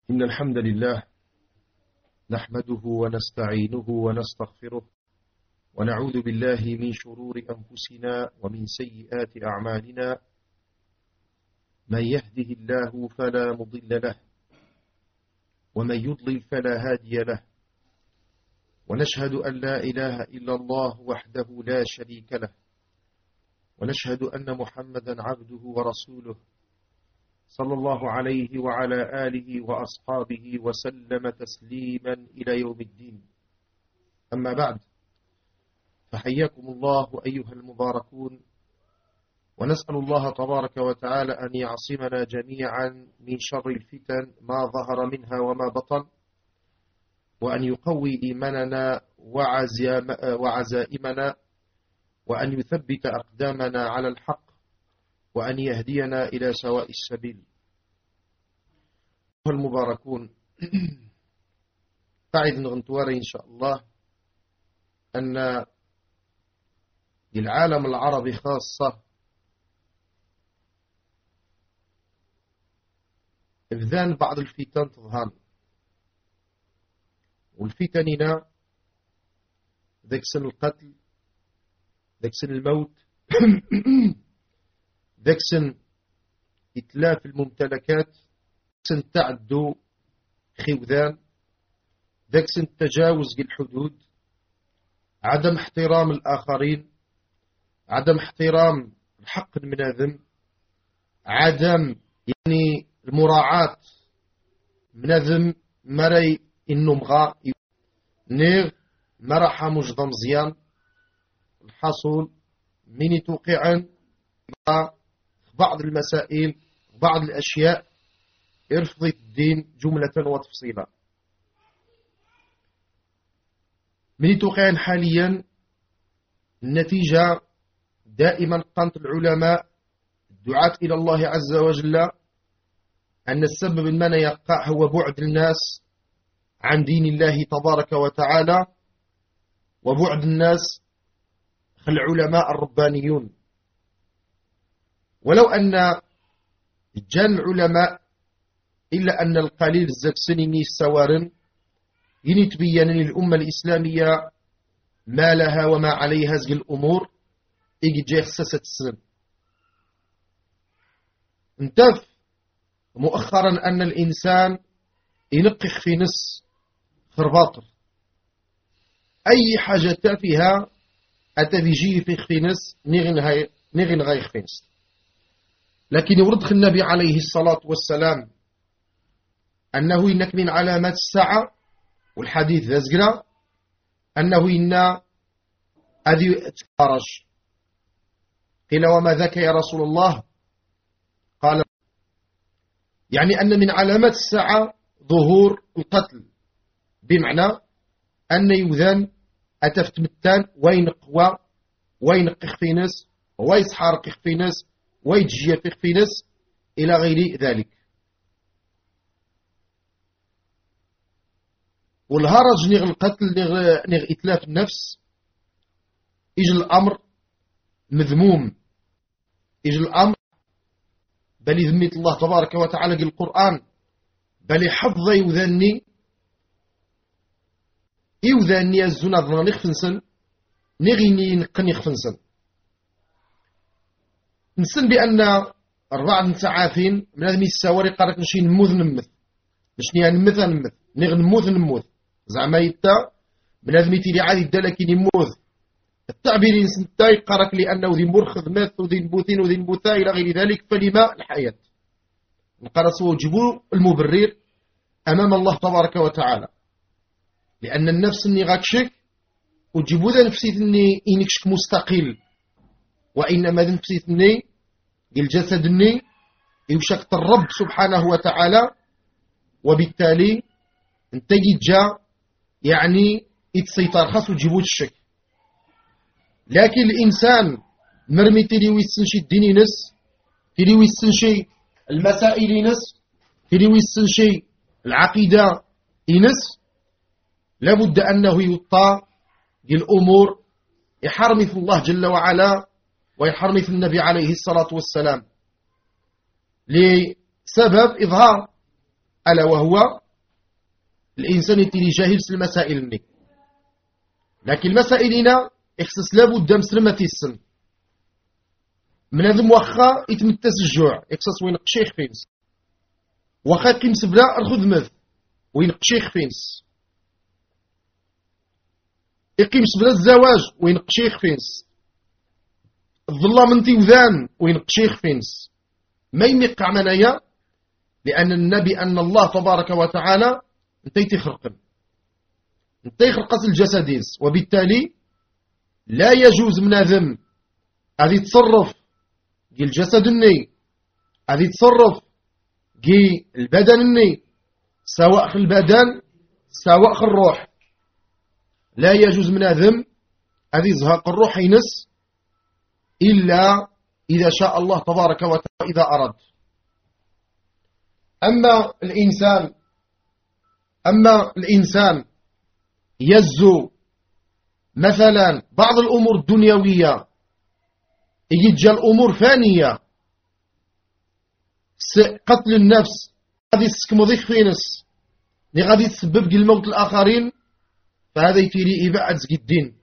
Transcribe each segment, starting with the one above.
إن الحمد لله نحمده ونستعينه ونستغفره ونعوذ بالله من شرور أنفسنا ومن سيئات أعمالنا. من يهده الله فلا مضل له ومن يضلل فلا هادي له، ونشهد أن لا إله إلا الله وحده لا شريك له، ونشهد أن محمدا عبده ورسوله صلى الله عليه وعلى آله وأصحابه وسلم تسليما إلى يوم الدين. أما بعد، فحياكم الله أيها المباركون، ونسأل الله تبارك وتعالى أن يعصمنا جميعا من شر الفتن ما ظهر منها وما بطن، وأن يقوي إيماننا وعزائمنا، وأن يثبت أقدامنا على الحق، وأن يهدينا إلى سواء السبيل. أيها المباركون، قاعد نغنتواري إن شاء الله أن للعالم العربي خاصة إذن بعض الفتن تظهر، والفتننا ذاك سن القتل، ذاك سن الموت، ذاك سن إتلاف الممتلكات، سن تعدو خوذان، ذاك سن تجاوز الحدود، عدم احترام الآخرين، عدم احترام الحق المناذم، عدم المراعاة مناذم مري النمغة نيغ مرحة مجضى مزيان الحصول من توقعا بعض المسائل وبعض الأشياء ارفضت الدين جملة وتفصيلا. من توقعا حاليا النتيجة دائما قامت العلماء الدعاة إلى الله عز وجل أن السبب المنع يقع هو بعد الناس عن دين الله تبارك وتعالى، وبعد الناس العلماء الربانيون. ولو أن جان العلماء إلا أن القليل الزكسنيني السوارن ينتبين للأمة الإسلامية ما لها وما عليها زي الأمور إيجي جاي خساسة السن. انتف مؤخرا أن الإنسان ينقخ في نص خرباطر أي حاجة تافهة أتفيجي في خفينس نغن غاي خفينس. لكن يورد النبي عليه الصلاة والسلام أنه إنك من علامات الساعة، والحديث ذا أنه إن أذي تفارج. قيل وما ذاك يا رسول الله؟ قال يعني أن من علامات الساعة ظهور القتل، بمعنى أن يذن أتفت متان وين قوى وين قخفينس ويسحار قخفينس ويتجي قخفينس إلى غير ذلك. والهرج نغ القتل نغ إتلاف النفس إجل الأمر مذموم، إجل الأمر بل ذميت الله تبارك وتعالى قال القرآن بل حفظ يوذاني الزنا ظنا نخفنسن نغيني نقني خفنسن. نسن بأن أربعة متعافين من هذه السواري قالت نشي نموذ نمث نشني نمث نغ نموذ زعما يتا من هذه ميتي عادي الدلكي نموذ التعبيرين سنتاي قارك لأنه ذي مرخذ ماث وذي نبوثين وذي نبوثا إلى غير ذلك، فلما الحياة نقرص وجبوا المبرر أمام الله تبارك وتعالى، لأن النفس اني غاكشك وجبوا ذا نفسيتني إنكشك مستقل، وإنما ذا نفسيتني الجسد اني يوشك الرب سبحانه وتعالى، وبالتالي انتجي جا يعني يتسيطر خاص وجبوا الشك. لكن الإنسان مرمي تليوي السنشي الديني نس، تليوي السنشي المسائل نس، تليوي السنشي العقيدة ينس، لابد أنه يطاع للأمور يحرمي في الله جل وعلا ويحرمي في النبي عليه الصلاة والسلام، لسبب إظهار ألا وهو الإنسان يتلي جاهل في المسائل مني. لكن المسائل هنا إخصص لابد مسلمة السن من هذا موخا يتمتس الجوع إخصص وينقشيخ فينس وخا قيمس بلا الخدمة وينقشيخ فينس يقيمس بلا الزواج وينقشيخ فينس الظلام انتي وذان وينقشيخ فينس ما يميقع منايا لأن النبي أن الله تبارك وتعالى انتي تخرقن انتي خرقس الجسديز وبالتالي لا يجوز من ذم هذه تصرف جي الجسد الني هذه تصرف جي البدن الني سواء في البدن سواء في الروح لا يجوز من ذم هذه زهاق الروح ينس إلا إذا شاء الله تبارك وتعالى إذا أراد. أما الإنسان يزو مثلا بعض الأمور الدنيوية يجي الأمور فانية قتل النفس غادي تسكمضيخ فينس اللي غادي تسبب الموت الآخرين فهذا يتيري إباعة الدين.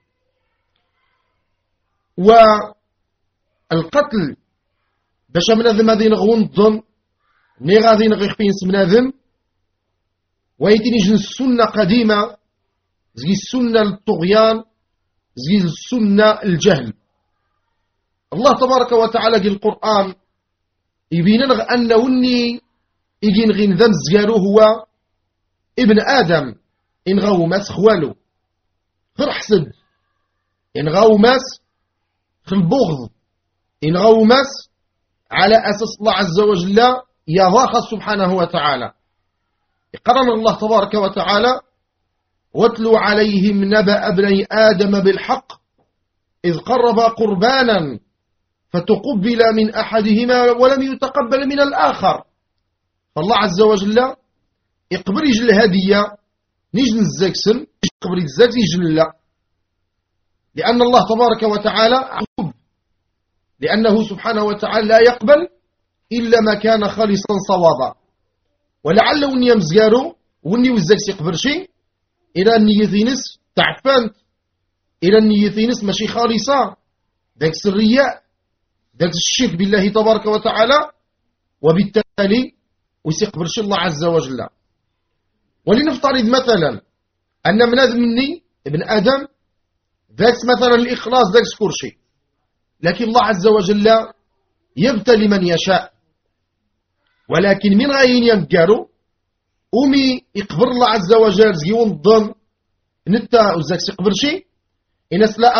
والقتل باش مناذم هذه نغون الظن ني غادي نغيخ فينس مناذم ويتيني جن السنة قديمة زي السنة الطغيان زي السنة الجهل. الله تبارك وتعالى في القرآن يبين أن وني يجي نغين ذم زيارو هو ابن آدم إن غاو ماس خوالو غير حسد إن غاو ماس في البغض إن غاو ماس على أساس الله عز وجل يضاخ سبحانه وتعالى. قرن الله تبارك وتعالى واتلو عليهم نبأ ابني آدم بالحق إذ قربا قربانا فتقبل من أحدهما ولم يتقبل من الآخر. فالله عز وجل يقبل يجل الهدية نيجن الزاكسن يقبل الزاكس يجل لا لأن الله تبارك وتعالى عقوب لأنه سبحانه وتعالى لا يقبل إلا ما كان خالصا صوابا. ولعل وني يمزقارو وني والزاكس يقبل شيء إلى النيثينس تعفنت إلى النيثينس ماشي خالصة ذاك الرياء ذاك الشرك بالله تبارك وتعالى وبالتالي ويسيقبل شي الله عز وجل. ولنفترض مثلا أن من مني ابن آدم ذاك مثلا الإخلاص ذاك كل شيء لكن الله عز وجل يبتلي من يشاء ولكن من غاين يمكارو أمي يقبر الله عز وجل زيون الظن نتا وزاك يقبر شيء إنس لا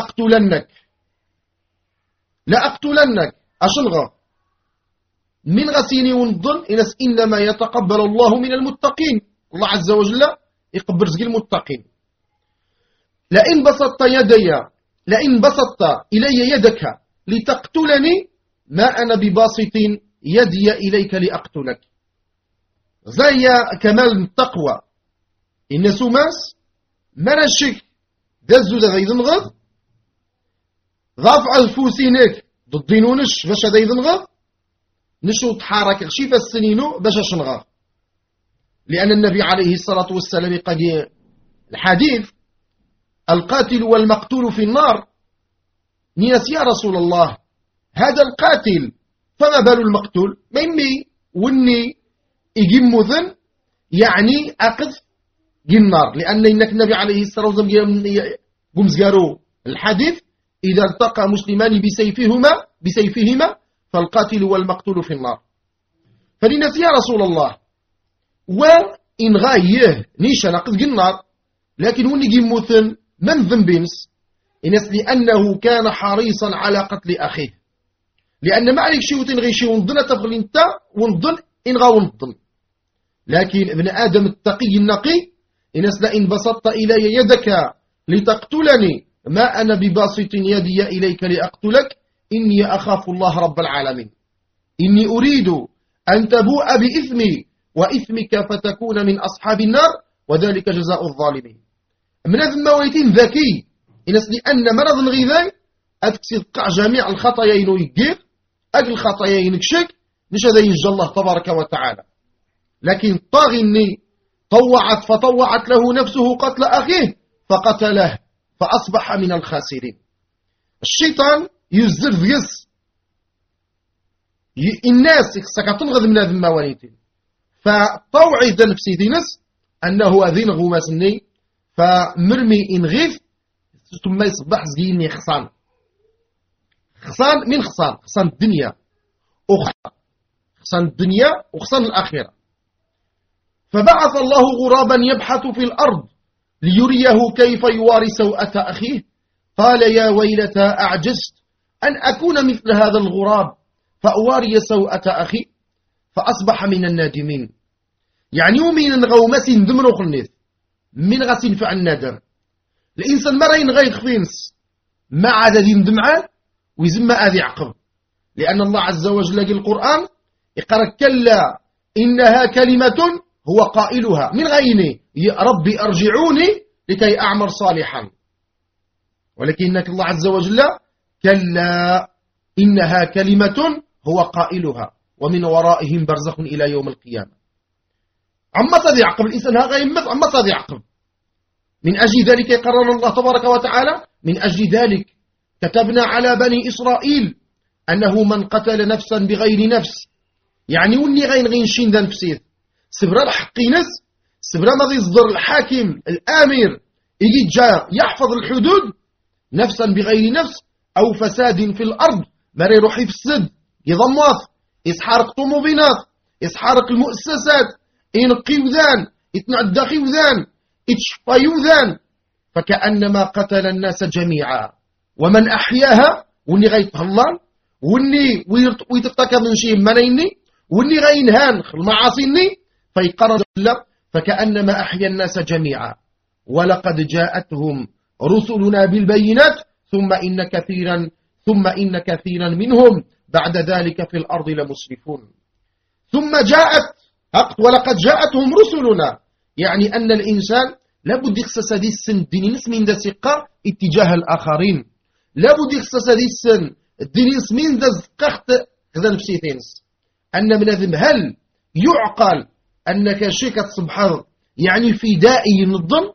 أقتلنك أشنغا من غسيني ونظن إنس إنما يتقبل الله من المتقين. الله عز وجل يقبر زي المتقين. لئن بسطت إلي يدك لتقتلني ما أنا بباسط يدي إليك لأقتلك. زي كمال التقوى إن سماس مرشك دزو ذا يذنغض ضافع الفوسينك ضدينونش باش هذا يذنغض نشو تحارك غشيفة السنينو باش شنغض لأن النبي عليه الصلاة والسلام قال الحديث القاتل والمقتول في النار نياس يا رسول الله هذا القاتل فما بال المقتول ميمي وني يجيم مثن يعني أقذ النار لأن إنك النبي عليه الصلاة والسلام قمزقارو الحديث إذا التقى مسلمان بسيفهما فالقاتل والمقتول في النار. فلناس يا رسول الله وإن غايه نيشا نقذ النار لكن وني يجيم مثن من ذنبينس إنس لأنه كان حريصا على قتل أخيه لأن ما عليك شيء وتنغي شيء ونظن تفغل انت ونظن إن غا ونظن. لكن ابن آدم التقي النقي إنس لئن بسطت إلي يدك لتقتلني ما أنا بباسط يدي إليك لأقتلك إني أخاف الله رب العالمين إني أريد أن تبوء بإثمي وإثمك فتكون من أصحاب النار وذلك جزاء الظالمين. من هذا المويتين ذكي إنس لأن مرض غذائي أتكسي قع جميع الخطايين ويجيب أجل الخطايين كشك مش هذا ينجى الله تبارك وتعالى. لكن طاغي فطوعت له نفسه قتل أخيه فقتله فأصبح من الخاسرين. الشيطان يزر ذيس الناس كتنغض من هذا الموانيتين فطوعي ذا نفسي دينس أنه ذين غماسني فمرمي إنغيث ثم يصبح زيني خصان من خصان الدنيا خصان الدنيا وخصان الآخرة. فبعث الله غرابا يبحث في الأرض ليريه كيف يواري سوءة أخيه قال يا ويلتى أعجزت أن أكون مثل هذا الغراب فأواري سوءة أخي فأصبح من النادمين. يعني ومن غومس دمر خلنيث من غسين فعل الندم الإنسان مرين غير خفينس ما عاد ذي مدمعان ويزم أذي عقب لأن الله عز وجل لقي القرآن يقرأ كلا إنها كلمة هو قائلها من غيني يا ربي أرجعوني لكي أعمل صالحا ولكنك الله عز وجل كلا إنها كلمة هو قائلها ومن ورائهم برزخ إلى يوم القيامة. عما تذي عقب الإنسان هذا يمت عما تذي عقب. من أجل ذلك يقرر الله تبارك وتعالى من أجل ذلك كتبنا على بني إسرائيل أنه من قتل نفسا بغير نفس يعني وني غين شين ذا نفسيه سبرا الحقينس سبرا ما يصدر الحاكم الآمر يجي جاء يحفظ الحدود نفسا بغير نفس أو فساد في الأرض مري يروح يفسد يضمط يسحرق طموبينات يسحرق المؤسسات ينقي وذان يتنعدى وذان يتشفى وذان فكأنما قتل الناس جميعا ومن أحياها وني غيتهلان وني ويتقتك من شيء منيني وني غينهان المعاصيني فيقرر الله فكأنما أحيا الناس جميعا ولقد جاءتهم رسلنا بالبينات ثم إن كثيرا منهم بعد ذلك في الأرض لمسرفون. ثم ولقد جاءتهم رسلنا يعني أن الإنسان لابد يخصص هذه السن دينيس من ذا سقة اتجاه الآخرين لابد يخصص هذه السن دينيس من ذا زقخت كذا نفسيتينس أن من هذا هل يعقل أنك شيكة صبحه يعني فدائي النظم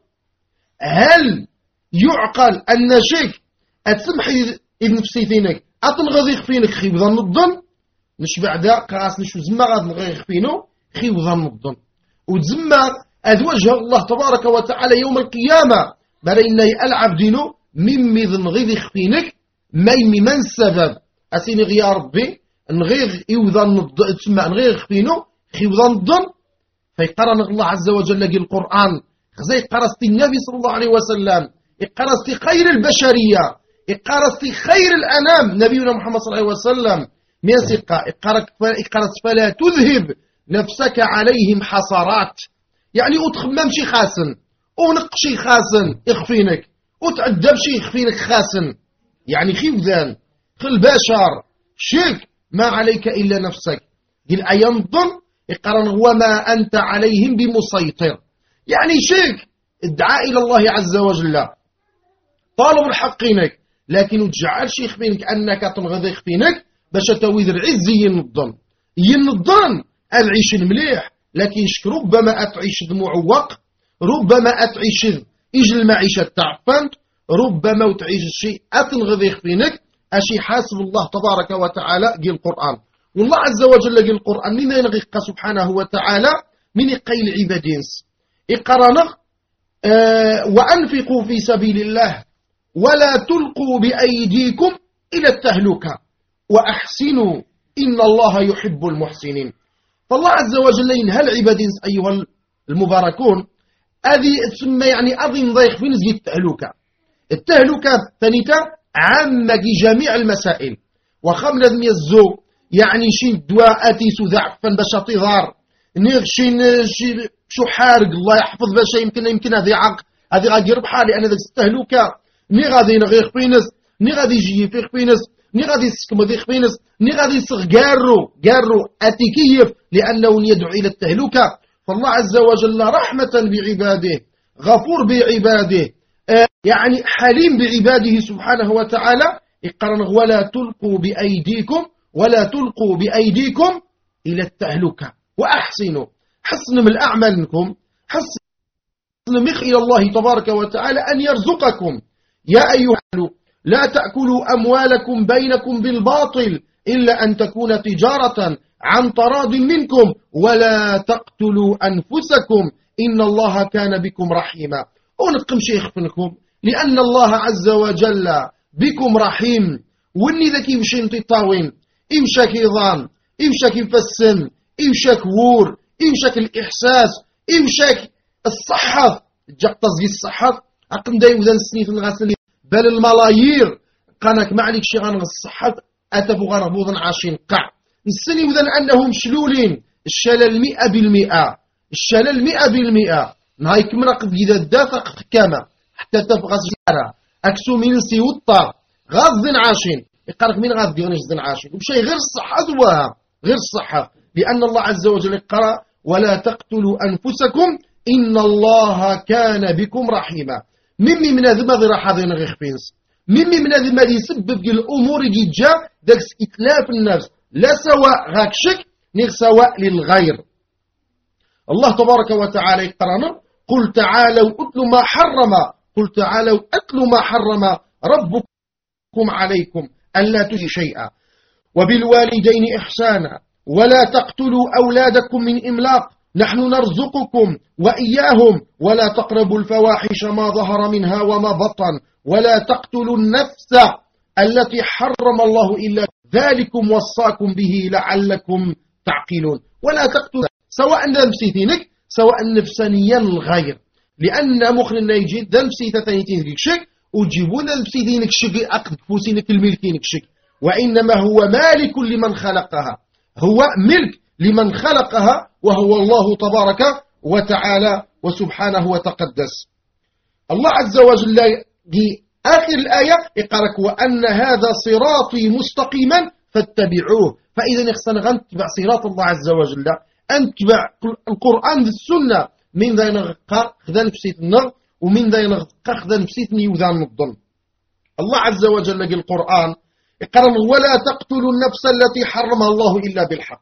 هل يعقل أن شيك أتسمحي نفسيتينك أتنغذي خفينك خيوضا النظم نشبع دا قاس نشو زما غاد نغذي خفينو خيوضا النظم وتزمى أدوجه الله تبارك وتعالى يوم القيامة برينا يألعب دينو ممي نغذي خفينك ميمي من سبب أسيني غيا ربي نغير يوضا النظم تسمى نغير خفينو خيوضا النظم فيقرن الله عز وجل لقي القرآن زي قرست النبي صلى الله عليه وسلم قرست خير البشرية قرست خير الأنام نبينا محمد صلى الله عليه وسلم من سقة قرست فلا تذهب نفسك عليهم حصرات يعني أتخمم شي خاسن ونقشي خاسن اخفينك وتعذب شي اخفينك خاسن يعني خيوذان في البشر شيك ما عليك إلا نفسك قل أينظم يقرن وما أنت عليهم بمسيطر يعني شيك ادعاء إلى الله عز وجل طالب الحقينك لكن تجعل شي خفينك أنك تنغذي خفينك باش تويد العز ينظم العيش المليح لكن ربما أتعيش معوق ربما أتعيش إجل المعيشة تعفنت ربما وتعيش الشيء أتنغذي خفينك أشي حاسب الله تبارك وتعالى قي القرآن والله عز وجل قي القرآن من ينغيق سبحانه وتعالى من يقيل عبادينس إقرانق وأنفقوا في سبيل الله ولا تلقوا بأيديكم إلى التهلكة وأحسنوا إن الله يحب المحسنين. فالله عز وجل ينهى العبادين أيها المباركون هذه تسمى يعني أظن ضيق في نزل التهلكة ثانية عامة جميع المسائل وخمل ذمي الزو يعني شين دواء أتي سذعفا باش تظهر نغشين شو حارق الله يحفظ باش يمكن هذه عق هذه غادي يربحها لأن ذاك التهلكة ني غادي نغير خبينس ني غادي يجي في خبينس ني غادي يسكم ذي خبينس ني غادي يصغ قارو أتكيف لأنه يدعو إلى التهلكة. فالله عز وجل رحمة بعباده غفور بعباده يعني حليم بعباده سبحانه وتعالى يقرن ولا تلقوا بأيديكم إلى التهلكة وأحسنوا حسن من الأعمال منكم، حسن مخ إلى الله تبارك وتعالى أن يرزقكم. يا أيها لا تأكلوا أموالكم بينكم بالباطل إلا أن تكون تجارة عن تراض منكم ولا تقتلوا أنفسكم إن الله كان بكم رحيما. ونقم شيخ فنكم لأن الله عز وجل بكم رحيم. وني ذاك يمشي انتي طاوين يمشاك يظام يمشاك يفسم يمشاك وور يمشاك الإحساس يمشاك الصحة جاك تزغي الصحة أقم دايو ذا السنيف الغسل بل الملايير قانك ما عليك شي غانغ الصحة أتفو غانغبوضا عاشين قع السني وذن أنهم شلولين الشلل 100%، الشلل 100%. نهايك من قد إذا دافق كما حتى تفغى سيارة أكسو من سيوطا غاز ذن عاشين يقارك من غاز ديونيش ذن عاشين وبشي غير الصحة دواها غير الصحة، لأن الله عز وجل قرأ ولا تقتلوا أنفسكم إن الله كان بكم رحيما. ممي من هذا ماذا راح هذا نغيخ فينس ممي من هذا ماذا يسبب الأمور جا داكس إتلاف النفس لا سواء غاكشك نغ سواء للغير. الله تبارك وتعالى يقرأنا قل تعالوا أتلوا ما حرم قل تعالوا أتلوا ما حرم ربكم عليكم ألا تشركوا شيئا وبالوالدين إحسانا ولا تقتلوا أولادكم من إملاق نحن نرزقكم وإياهم ولا تقربوا الفواحش ما ظهر منها وما بطن ولا تقتلوا النفس التي حرم الله إلا ذلكم وصاكم به لعلكم تعقلون. ولا تقتلوا سواء نفسيتينك سواء نفسانيا الغير، لأن مخنا يجي نفسيتا ثانيتينك شك وتجيبون نفسيتينك شك أقد فوسينك الملكينك شك، وإنما هو مالك لمن خلقها، هو ملك لمن خلقها وهو الله تبارك وتعالى وسبحانه وتقدس. الله عز وجل آخر الآية يقرأك وأن هذا صراطي مستقيما فاتبعوه. فإذا نخصنا غنتبع صراط الله عز وجل أنتبع القرآن والسنة من ذا ينغقى خذا نفسيت النغ ومن ذا ينغقى خذا نفسيتني وذا الظلم. الله عز وجل قال القرآن يقرأ ولا تقتلوا النفس التي حرمها الله إلا بالحق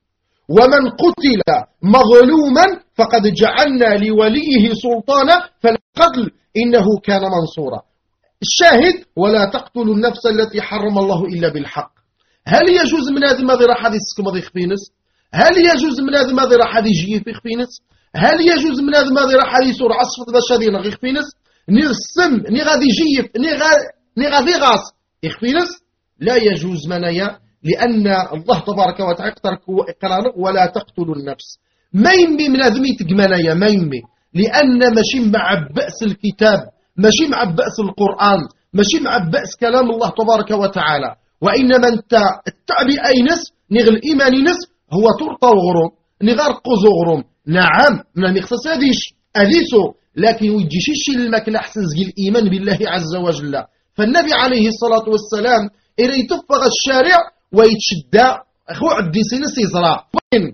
ومن قتل مظلوما فقد جعلنا لوليه سلطانا فالقتل إنه كان منصورا. الشاهد ولا تقتلوا النفس التي حرم الله إلا بالحق. هل يجوز من هذا ماذا راح هذا يسكم هذا يخفينس؟ هل يجوز من هذا ماذا راح هذا يجي في يخفينس؟ هل يجوز من هذا ماذا راح هذا يسور عصفة باش هذا ينغ يخفينس؟ نغسم ني غادي يجيف ني غادي غاص يخفينس؟ لا يجوز منايا، لأن الله تبارك وتعالى قال ولا تقتلوا النفس. ما يمي من هذا ميتك منايا ما يمي، لأن ماشي مع بأس الكتاب ماشي مع بأس القرآن ماشي مع بأس كلام الله تبارك وتعالى، وإنما انت التعبي أينس نغ الإيمان نس هو ترطى وغرم نغرق زغرم. نعم من المخصص أديسو لكن ويجيش الماكل أحسن زي الإيمان بالله عز وجل. فالنبي عليه الصلاة والسلام إلى يتفق الشارع ويتشدى عدي سنس يزرع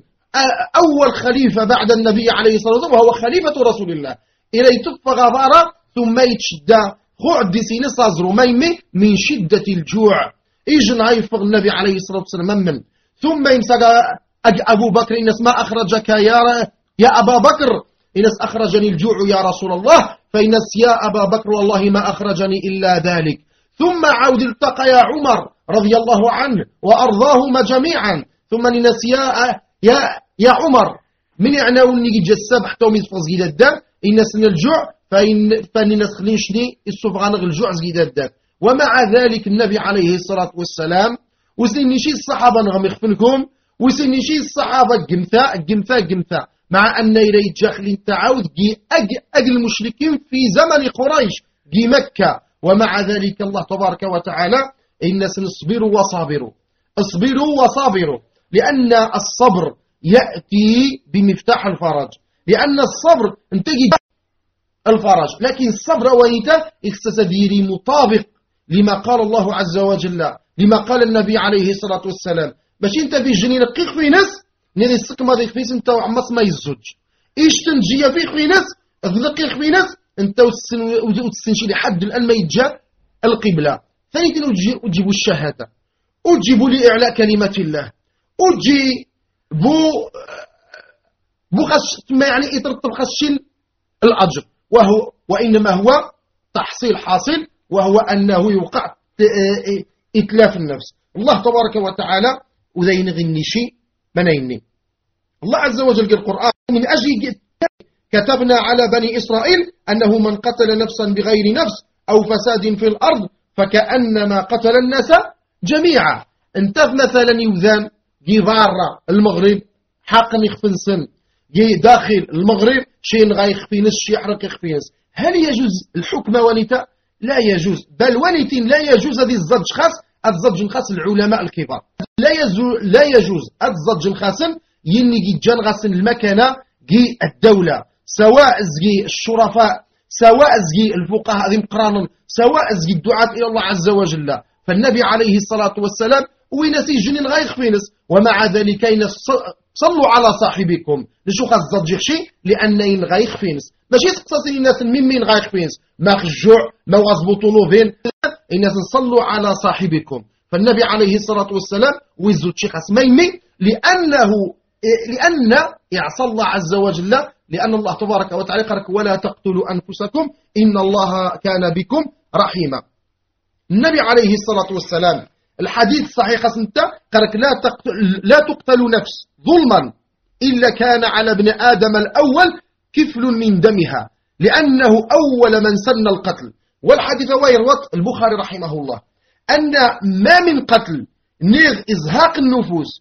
أول خليفة بعد النبي عليه الصلاة والسلام وهو خليفة رسول الله إلى يتفق غارة ثم يتشدى عدي سنس أزرو ميمي من شدة الجوع إجن يفق النبي عليه الصلاة والسلام من ثم يمسك أبو بكر إنس ما أخرجك يا أبا بكر إنس أخرجني الجوع يا رسول الله فإنس يا أبا بكر والله ما أخرجني إلا ذلك. ثم عود التقى يا عمر رضي الله عنه وأرضاهما جميعا ثم إنس يا عمر من يعناوني جساب حتى وميزفغ زيد الدم إنس الجوع فإن ناس خلينشني السفغان الجوع زيد الدم. ومع ذلك النبي عليه الصلاة والسلام وسنشي الصحابة نغم يخفنكم وسنشي الصحابة قمثا مع أن إليه جاخلين تعاود أجل المشركين في زمن قريش مكة. ومع ذلك الله تبارك وتعالى إن سنصبروا وصابروا لأن الصبر يأتي بمفتاح الفرج، لأن الصبر انتجي الفرج، لكن الصبر ويتا اكتسديري مطابق لما قال الله عز وجل لما قال النبي عليه الصلاة والسلام. باش انت في جنين قيق في ناس نري السقمة ذي خفيس انت وعمص ما يزوج ايش تنجي في ناس ذقيق في ناس انت وتسنشي لحد الآن ما يتجا القبلة. ثاني وتجيبوا الشهادة وتجيبوا لإعلاء كلمة الله وتجيبوا بغاش ما يعني يترتب خاص الأجر، وإنما هو تحصيل حاصل، وهو أنه يوقع إتلاف النفس. الله تبارك وتعالى وذين غني شيء منيني الله عز وجل في القرآن من أجل كتبنا على بني إسرائيل أنه من قتل نفسا بغير نفس أو فساد في الأرض فكأنما قتل الناس جميعا. انت مثلا يوذان جي بارا المغرب حق يخفنسن، جي داخل المغرب شين غا يخفينس شي يحرق يخفينس، هل يجوز الحكم ونتا؟ لا يجوز، بل ونتين لا يجوز هذه الزج خاص الزج الخاص العلماء الكبار، لا يجوز الزج الخاص ينجي جان غاسن المكانة جي الدولة، سواء زجي الشرفاء سواء زجي الفقهاء ذي مقران سواء زجي الدعاة إلى الله عز وجل. فالنبي عليه الصلاة والسلام وينسي جنين غير خفينس، ومع ذلك صلوا على صاحبكم لشو خاص زجي شيء لأن غير خفينس ماشي تقصصي الناس من غير خفينس ما خجوع ما غزبطوا نوفين الناس صلوا على صاحبكم. فالنبي عليه الصلاة والسلام ويزود شي خاص ميمي لأن يعصى الله عز وجل، لأن الله تبارك وتعالى قال ولا تقتلوا أنفسكم إن الله كان بكم رحيما. النبي عليه الصلاة والسلام الحديث الصحيح سنتا قال لا تقتل نفس ظلما إلا كان على ابن آدم الأول كفل من دمها لأنه أول من سن القتل. والحديث ويروت البخاري رحمه الله أن ما من قتل نيغ إزهاق النفوس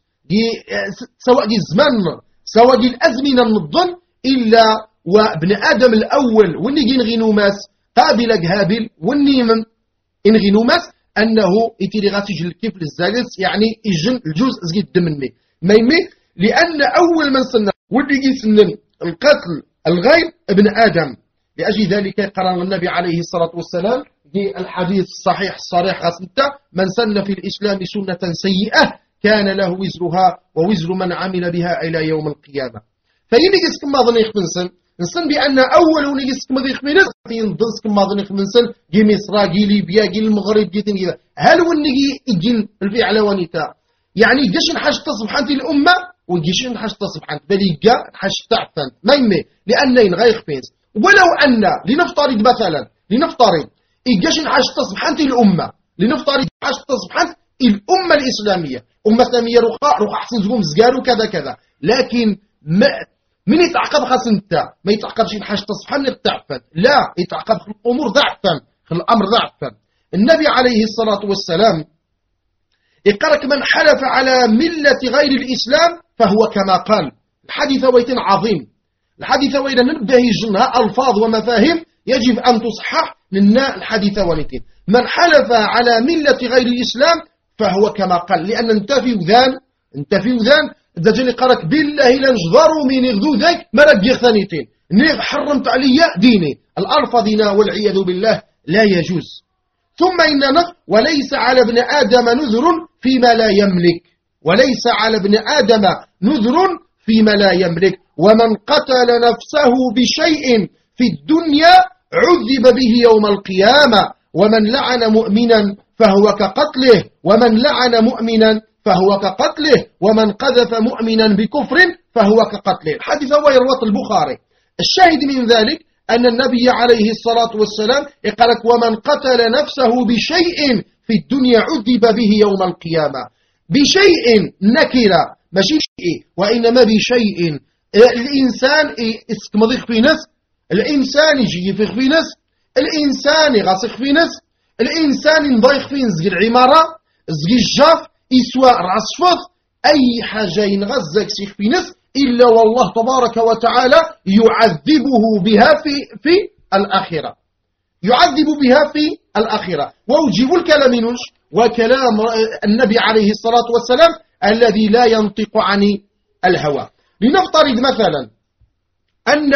سواء الزمان سواء الأزمنة النظن إلا وابن آدم الأول وني ينغي ماس قابل هابل وني من ينغي ماس أنه يتيري غاسج الكفل الزالس يعني يجن الجزء زي الدمني ما يمي لأن أول من سن وني يسنن القتل الغير ابن آدم. لأجل ذلك قرن النبي عليه الصلاة والسلام في الحديث الصحيح الصريح غسنته من سن في الإسلام سنة سيئة كان له وزرها ووزر من عمل بها إلى يوم القيامة. فينجس كما ظن يخبنسن نسن بأن أول ونجس كما ظن يخبنسن ينضنس كما ظن يخبنسن جي مصر جي ليبيا جي المغرب جي تنجي هل ونجي يجين الفعل ونتا يعني جيش نحاش تصبح أنت الأمة وجيش نحاش تصبح أنت بليجا نحاش تعفن ما يمي لأن ينغي يخبنس. ولو أن لنفترض مثلا إيجاش نحاش تصبح أنت الأمة لنفترض نحاش تصبح أنت الأمة الإسلامية أمة إسلامية رخاء أحسن زقوم زقار وكذا كذا، لكن من يتعقب خاص أنت ما يتعقبش نحاش تصبح أنت تعفن، لا يتعقب الأمور ضعفا الأمر ضعفا. النبي عليه الصلاة والسلام يقرك من حلف على ملة غير الإسلام فهو كما قال. الحديث ويتن عظيم، الحديث وإذا نبدأ يجنها ألفاظ ومفاهيم يجب أن تصحح لنا الحديث ولتين. من حلف على ملة غير الإسلام فهو كما قال، لأن انت في وذان الدجال قالك بالله لنجذروا من يغذو ذيك مرق يغثانيتين نيغ حرمت علي ديني الألفاظنا والعياذ بالله لا يجوز. ثم إننا وليس على ابن آدم نذر فيما لا يملك، وليس على ابن آدم نذر فيما لا يملك، ومن قتل نفسه بشيء في الدنيا عذب به يوم القيامة، ومن لعن مؤمنا فهو كقتله، ومن لعن مؤمنا فهو كقتله، ومن قذف مؤمنا بكفر فهو كقتله. الحديث هو يروى البخاري. الشاهد من ذلك أن النبي عليه الصلاة والسلام يقولك ومن قتل نفسه بشيء في الدنيا عذب به يوم القيامة. بشيء نكرة ماشي شيء وإنما بشيء. الإنسان يسكمضيخ في نفس، الإنسان يجي يفيخ في نفس، الإنسان يغاسخ في نفس، الإنسان ينضيخ في نزق العمارة زق الجاف يسوى رأس فض أي حاجة ينغزك سيخ في نفس إلا والله تبارك وتعالى يعذبه بها في الآخرة، يعذب بها في الآخرة. ووجب الكلام منوش وكلام النبي عليه الصلاة والسلام الذي لا ينطق عن الهوى. لنفترض مثلا أن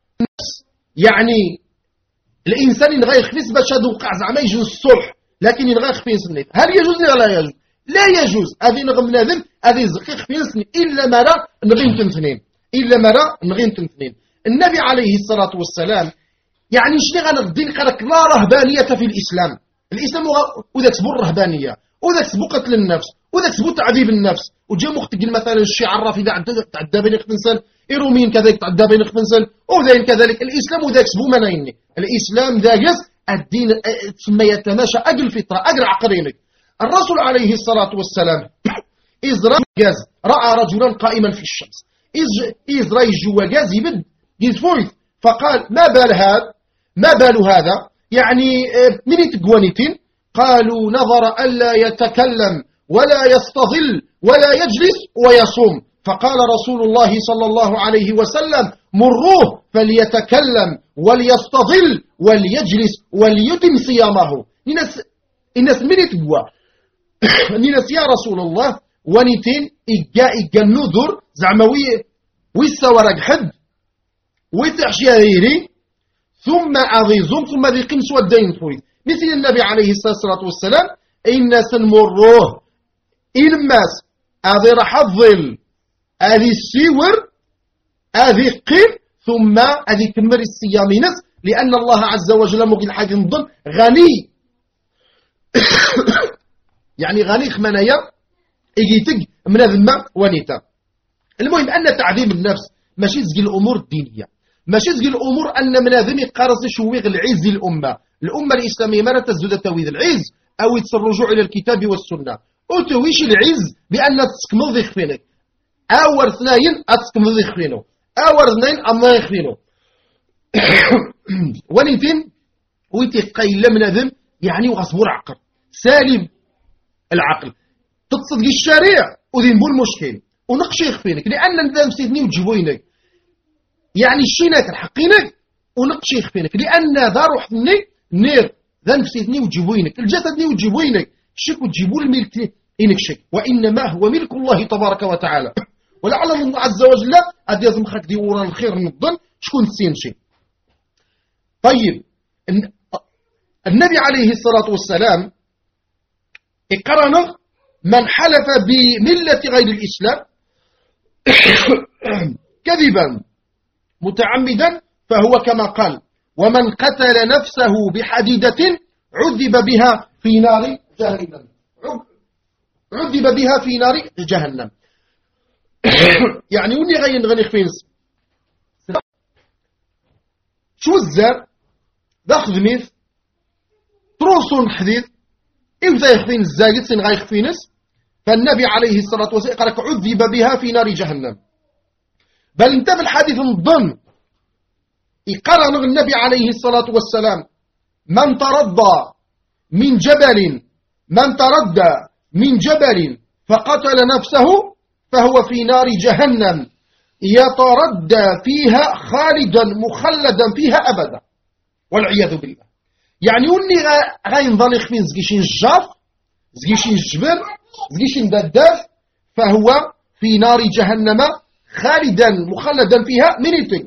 يعني الإنسان ينغي يخفيس باش هذا وقع زعما يجوز الصلح، لكن ينغي يخفيس النيت هل يجوز ولا لا يجوز؟ لا يجوز. هذه نغم نادم هذه زقي يخفيس إلا مرة نغيم تنثنين، إلا مرة نغيم تنثنين. النبي عليه الصلاة والسلام يعني شنو غنغدين قالك لا رهبانية في الإسلام. الإسلام وذاك سبو الرهبانية وذاك سبو قتل النفس وذاك سبو تعذيب النفس وجا مختك مثلا الشيعة الرافضة تعدى بين خفنسل إيروميين كذلك تعدى بين خفنسل وذين كذلك الإسلام وذاك سبو منايني الإسلام ذاك الدين ثم يتماشى أجل فطرة أجل عقلينك. الرسول عليه الصلاة والسلام إزراء جاز رأى رجلا قائما في الشمس إزراء جوا جاز يبد يزفويث فقال ما بال هذا يعني من تقوانيتين قالوا نظر ألا يتكلم ولا يستظل ولا يجلس ويصوم فقال رسول الله صلى الله عليه وسلم مروه فليتكلم وليستظل وليجلس وليتم صيامه. الناس من تقوى الناس يا رسول الله ونيتين إجا النذر زعموي ويسورق حد ويتعشيري ثم أغيظهم ثم ذي قمس والدين فويد مثل النبي عليه الصلاة والسلام إن سنمروه إلماس أذي رح الظل أذي السيور أذي قيم ثم أذي كمر الصيامينس لأن الله عز وجل مقل حاجة نظن غني يعني غني خمانيا إجيتك من الذمة ونيتا. المهم أن تعذيب النفس ماشي تزقي الأمور الدينية ماشي تزقي الأمور أن من ذمي قارص شويغ العز الأمة الإسلامية ما تزود تويذ العز أو الرجوع إلى الكتاب والسنة وتويش العز بأن تسكمض يخفينك أول اثنين أتسكمض يخفينه أول اثنين أما يخفينه ونيتين ويتي قيل من ذم يعني وغصبور عقل سالم العقل تتصدق الشريع وذنبو المشكل ونقش يخفينك لأن ذا مسيدني وتجيبوينك يعني الشينات الحقينك ونقش يخفينك لأن ذا روحني نير ذا مسيدني وتجيبوينك الجسدني وتجيبوينك شك وتجيبوا الملك إنك شك وإنما هو ملك الله تبارك وتعالى ولعل الله عز وجل أدي يزم خاك دي ورا الخير نضن شكون تسين شيء. طيب النبي عليه الصلاة والسلام اقرن من حلف بملة غير الإسلام كذبا متعمدا فهو كما قال ومن قتل نفسه بحديدة عذب بها في نار جهنم عذب بها في نار جهنم يعني وني غني خفينس شو الزر داخل ميث تروسون حديث إمتى يخفين الزاجد سن غاي خفينس فالنبي عليه الصلاة والسلام قال عذب بها في نار جهنم بل انتبه الحديث الضم يقرن النبي عليه الصلاة والسلام من تردى من جبل فقتل نفسه فهو في نار جهنم يتردى فيها خالدا مخلدا فيها أبدا والعياذ بالله. يعني وني غاينظل يخفين زكيشين الجاف زكيشين الجبل زكيشين داداف فهو في نار جهنم خالدا مخلدا فيها منيتين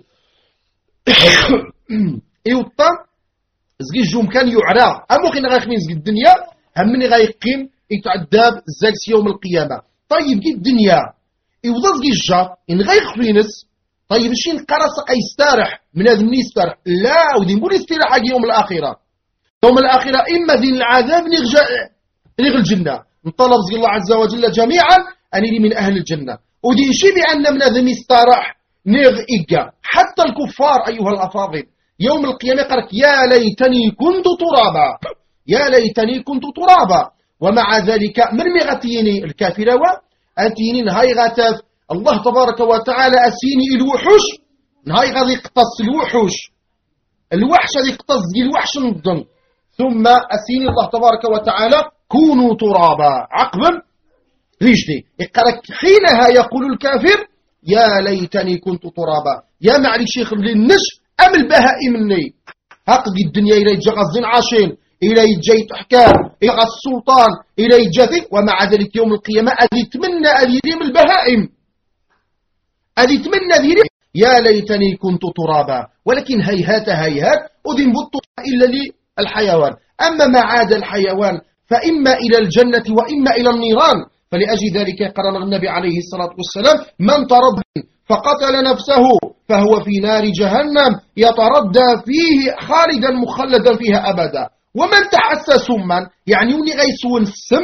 إيوطا زكيش جوم كان يعرى أموخين غايخفين زكي الدنيا همني غايقيم يتعذب زاكس يوم القيامة. طيب كي الدنيا إيوضا زكي الجاف إن غايخفينس طيب الشين قرص يستارح من هذا من يستارح لا ودي نقول يستراح يوم الآخرة يوم الآخرة إما ذي العذاب نغ الجنة نطلب زي الله عز وجل جميعا أني من أهل الجنة ودي شي بأن من ذي يستارح نغ إيجا حتى الكفار أيها الأفاضل يوم القيامة قالك يا ليتني كنت ترابا يا ليتني كنت ترابا ومع ذلك من مغتيني الكافرة وأتيني نهاي غاتف الله تبارك وتعالى أسيني الوحوش نهاي غادي يقتص الوحش غادي يقتص الوحش نضن ثم أسيني الله تبارك وتعالى كونوا ترابا عقبا رجلي يقرأ حينها يقول الكافر يا ليتني كنت ترابا يا معلي شيخ للنش أم البهائم مني هقد الدنيا إلى يتجغزين عاشين إلى يتجي تحكام إلى السلطان إلى يتجاثي ومع ذلك يوم القيامة أذي تمنى أذيريم البهائم أذي تمنى أذيريم يا ليتني كنت ترابا ولكن هيهات أذن بطوا إلا للحيوان أما ما عاد الحيوان فإما إلى الجنة وإما إلى النيران فلأجل ذلك قرن النبي عليه الصلاة والسلام من تردى فقتل نفسه فهو في نار جهنم يتردى فيه خالدا مخلدا فيها أبدا ومن تحسى سما يعني وني غيسون السم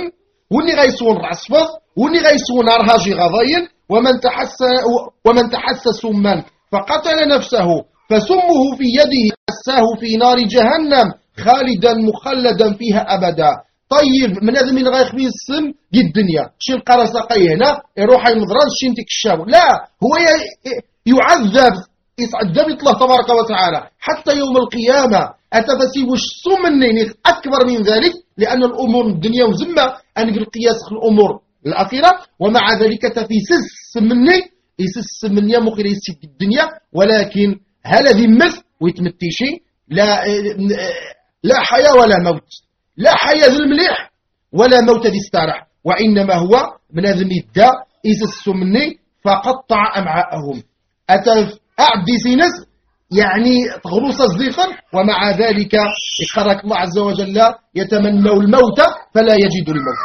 واللي غيسون رعصفض واللي غيسون رهاجي غضين ومن تحس سما فقتل نفسه فسمه في يده حساه في نار جهنم خالدا مخلدا فيها أبدا. طيب من هذا من غيخفي السم دي الدنيا شي القرص قي هنا يروح يمضران شي انتك الشاو لا هو يعذب يتعذب الله تبارك وتعالى حتى يوم القيامة أتفسيب السم مني أكبر من ذلك لأن الأمور الدنيا وزمة أن القياس في الأمور الأخيرة ومع ذلك تفسس مني يسس مني مخير يسد الدنيا ولكن هل ذمت ويتمتي شيء لا حياة ولا موت لا حياة ذي المليح ولا موت ذي استارح وإنما هو من هذا الداء يسس مني فقطع أمعاءهم أعدي سينس يعني تغرس صديقا ومع ذلك يقرأك الله عز وجل يتمنوا الموت فلا يجد الموت.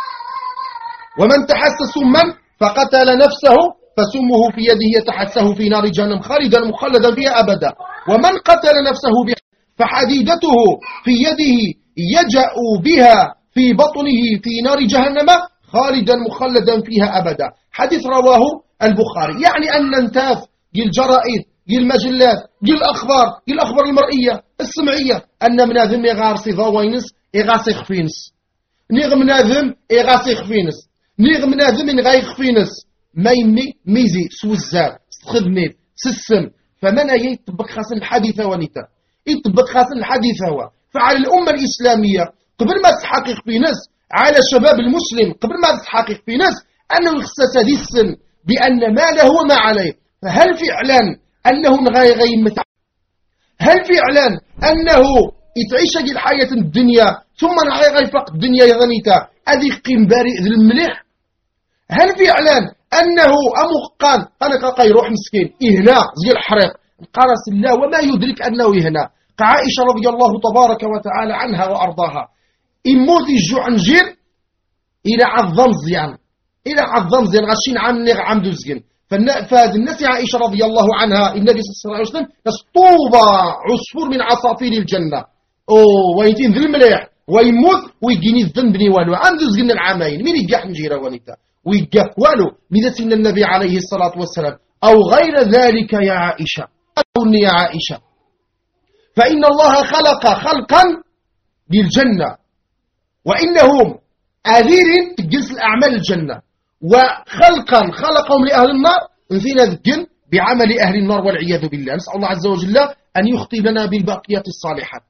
ومن تحس سما فقتل نفسه فسمه في يده يتحسه في نار جهنم خالدا مخلدا فيها أبدا. ومن قتل نفسه فحديدته في يده يجأ بها في بطنه في نار جهنم خالدا مخلدا فيها أبدا. حديث رواه البخاري. يعني أن ننتاف الجرائد المجلات الأخبار المرئية السمعية أن مناذم يغارسي ضوينس يغاسي خفينس نيغ مناذم يغاسي خفينس نيغ مناذم يغاي خفينس ما يمي ميزي سوزار خدمي سسم فمن يطبق خاص الحديث ونتا يطبق خاص الحديث هو فعلى الأمة الإسلامية قبل ما تحقق في ناس على الشباب المسلم قبل ما تحقق في ناس أنه يخصص هذه السن بأن ما له وما عليه. فهل فعلا أنه غيمت هل فعلا أنه يتعيش الحياة الدنيا ثم غيفق الدنيا يظنيتا هذه قيم بارئ ذي المليح. هل فعلا أنه أمقان أنا يروح مسكين إهنا زي الحريق قرص الله وما يدرك أنه إهنا. كعائشة رضي الله تبارك وتعالى عنها وأرضاها إموت الجوع نجير إلى عظم زيان غشين عني عمدو زين. فهذه الناس عائشة رضي الله عنها النبي صلى الله عليه وسلم طوبى عصفور من عصافير الجنة ويتين ذي المليح ويموت ويجيني الذنب بني والو عنده زقنا العامين مين يقاح نجيرا ونتا ويقاح والو ماذا سن النبي عليه الصلاة والسلام أو غير ذلك يا عائشة أقولني يا عائشة فإن الله خلق خلقا للجنة وإنهم أذير تجلس الأعمال الجنة وخلقا خلقهم لأهل النار نزينا ذكن بعمل أهل النار والعياذ بالله. نسأل الله عز وجل أن يخطي لنا بالباقيات الصالحات.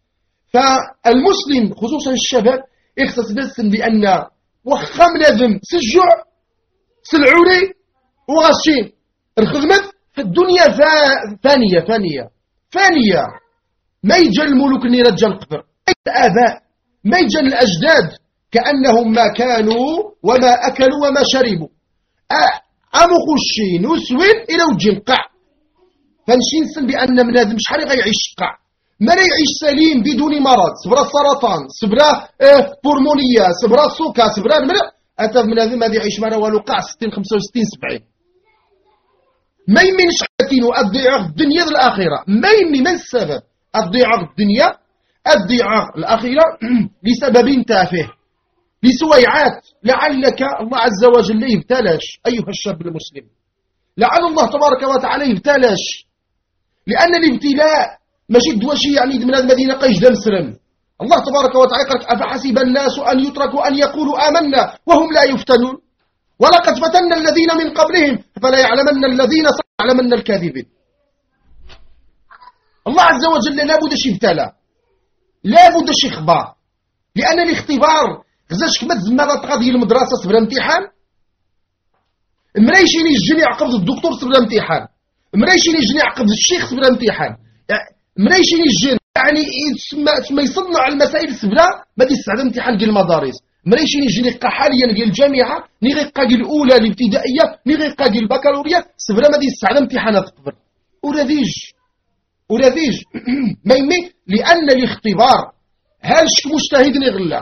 فالمسلم خصوصا الشباب يختص بس بأن وخم لازم سجع سلعوني وغشين الخدمة في الدنيا فانية ما يجا الملوك اللي رجا القبر الآباء ما يجا الأجداد كأنهم ما كانوا وما أكلوا وما شربوا أمخشين وسوين إلى وجه القاع. فنشين سن بأن من هذا مش حريق يعيش قاع ما لا يعيش سليم بدون مرض سبرا سرطان سبرا بورمونية سبرا سوكا سبرا المرأة أتى من هذا ما يعيش معنا ولو قاع 60 65 70 ما يمنش حتين وأضيع الدنيا الآخرة ما يمي من السبب أضيع الدنيا الضيعة الأخيرة لسبب تافه لسويعات لعلك الله عز وجل يبتلاش أيها الشاب المسلم لعل الله تبارك وتعالى يبتلاش لأن الابتلاء ماشي دواشي يعني من المدينة قيش دم سرم. الله تبارك وتعالى قال أفحسب الناس أن يتركوا أن يقولوا آمنا وهم لا يفتنون ولقد فتنا الذين من قبلهم فلا يعلمن الذين يعلمن الكاذبين. الله عز وجل لا بد شي ابتلى لا بد شي اخبار لأن الاختبار غزاش كما تزمرات غادي المدرسة صبر امتحان مريشيني الجن يعقب الدكتور صبر امتحان مريشيني الجن يعقب الشيخ صبر امتحان مريشيني الجن يعني ما يصنع المسائل السبلة ما دي السعادة امتحان ديال المدارس مريشيني الجن يقى حاليا ديال الجامعة ني غيقى ديال الأولى الابتدائية ني غيقى ديال البكالوريا سبلة ما دي السعادة امتحانات قبل وراذيج ما يمي لأن الاختبار هالش مجتهد نغلا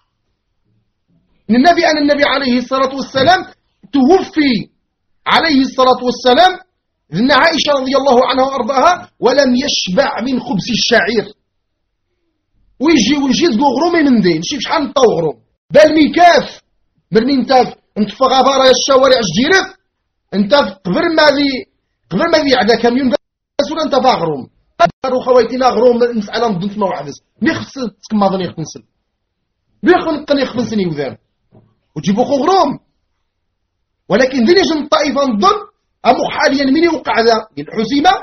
النبي أن النبي عليه الصلاة والسلام توفي عليه الصلاة والسلام ذن عائشة رضي الله عنها وأرضاها ولم يشبع من خبز الشعير ويجي غرومي من دين شي شحال نطاو غروم بل ميكاف مرني انت في غابارة الشوارع الجيرف انت قبل ما ذي عدا كاميون بس ولا انت باغروم قالوا خويتينا غروم المسألة نضل ما وحدس مي خص كما ظني يخنسل مي خنقني يخنسني وذان وتجيبو خو غروم ولكن ذي جن الطائفة نظن أمو حاليا من يوقع ذا الحسيمة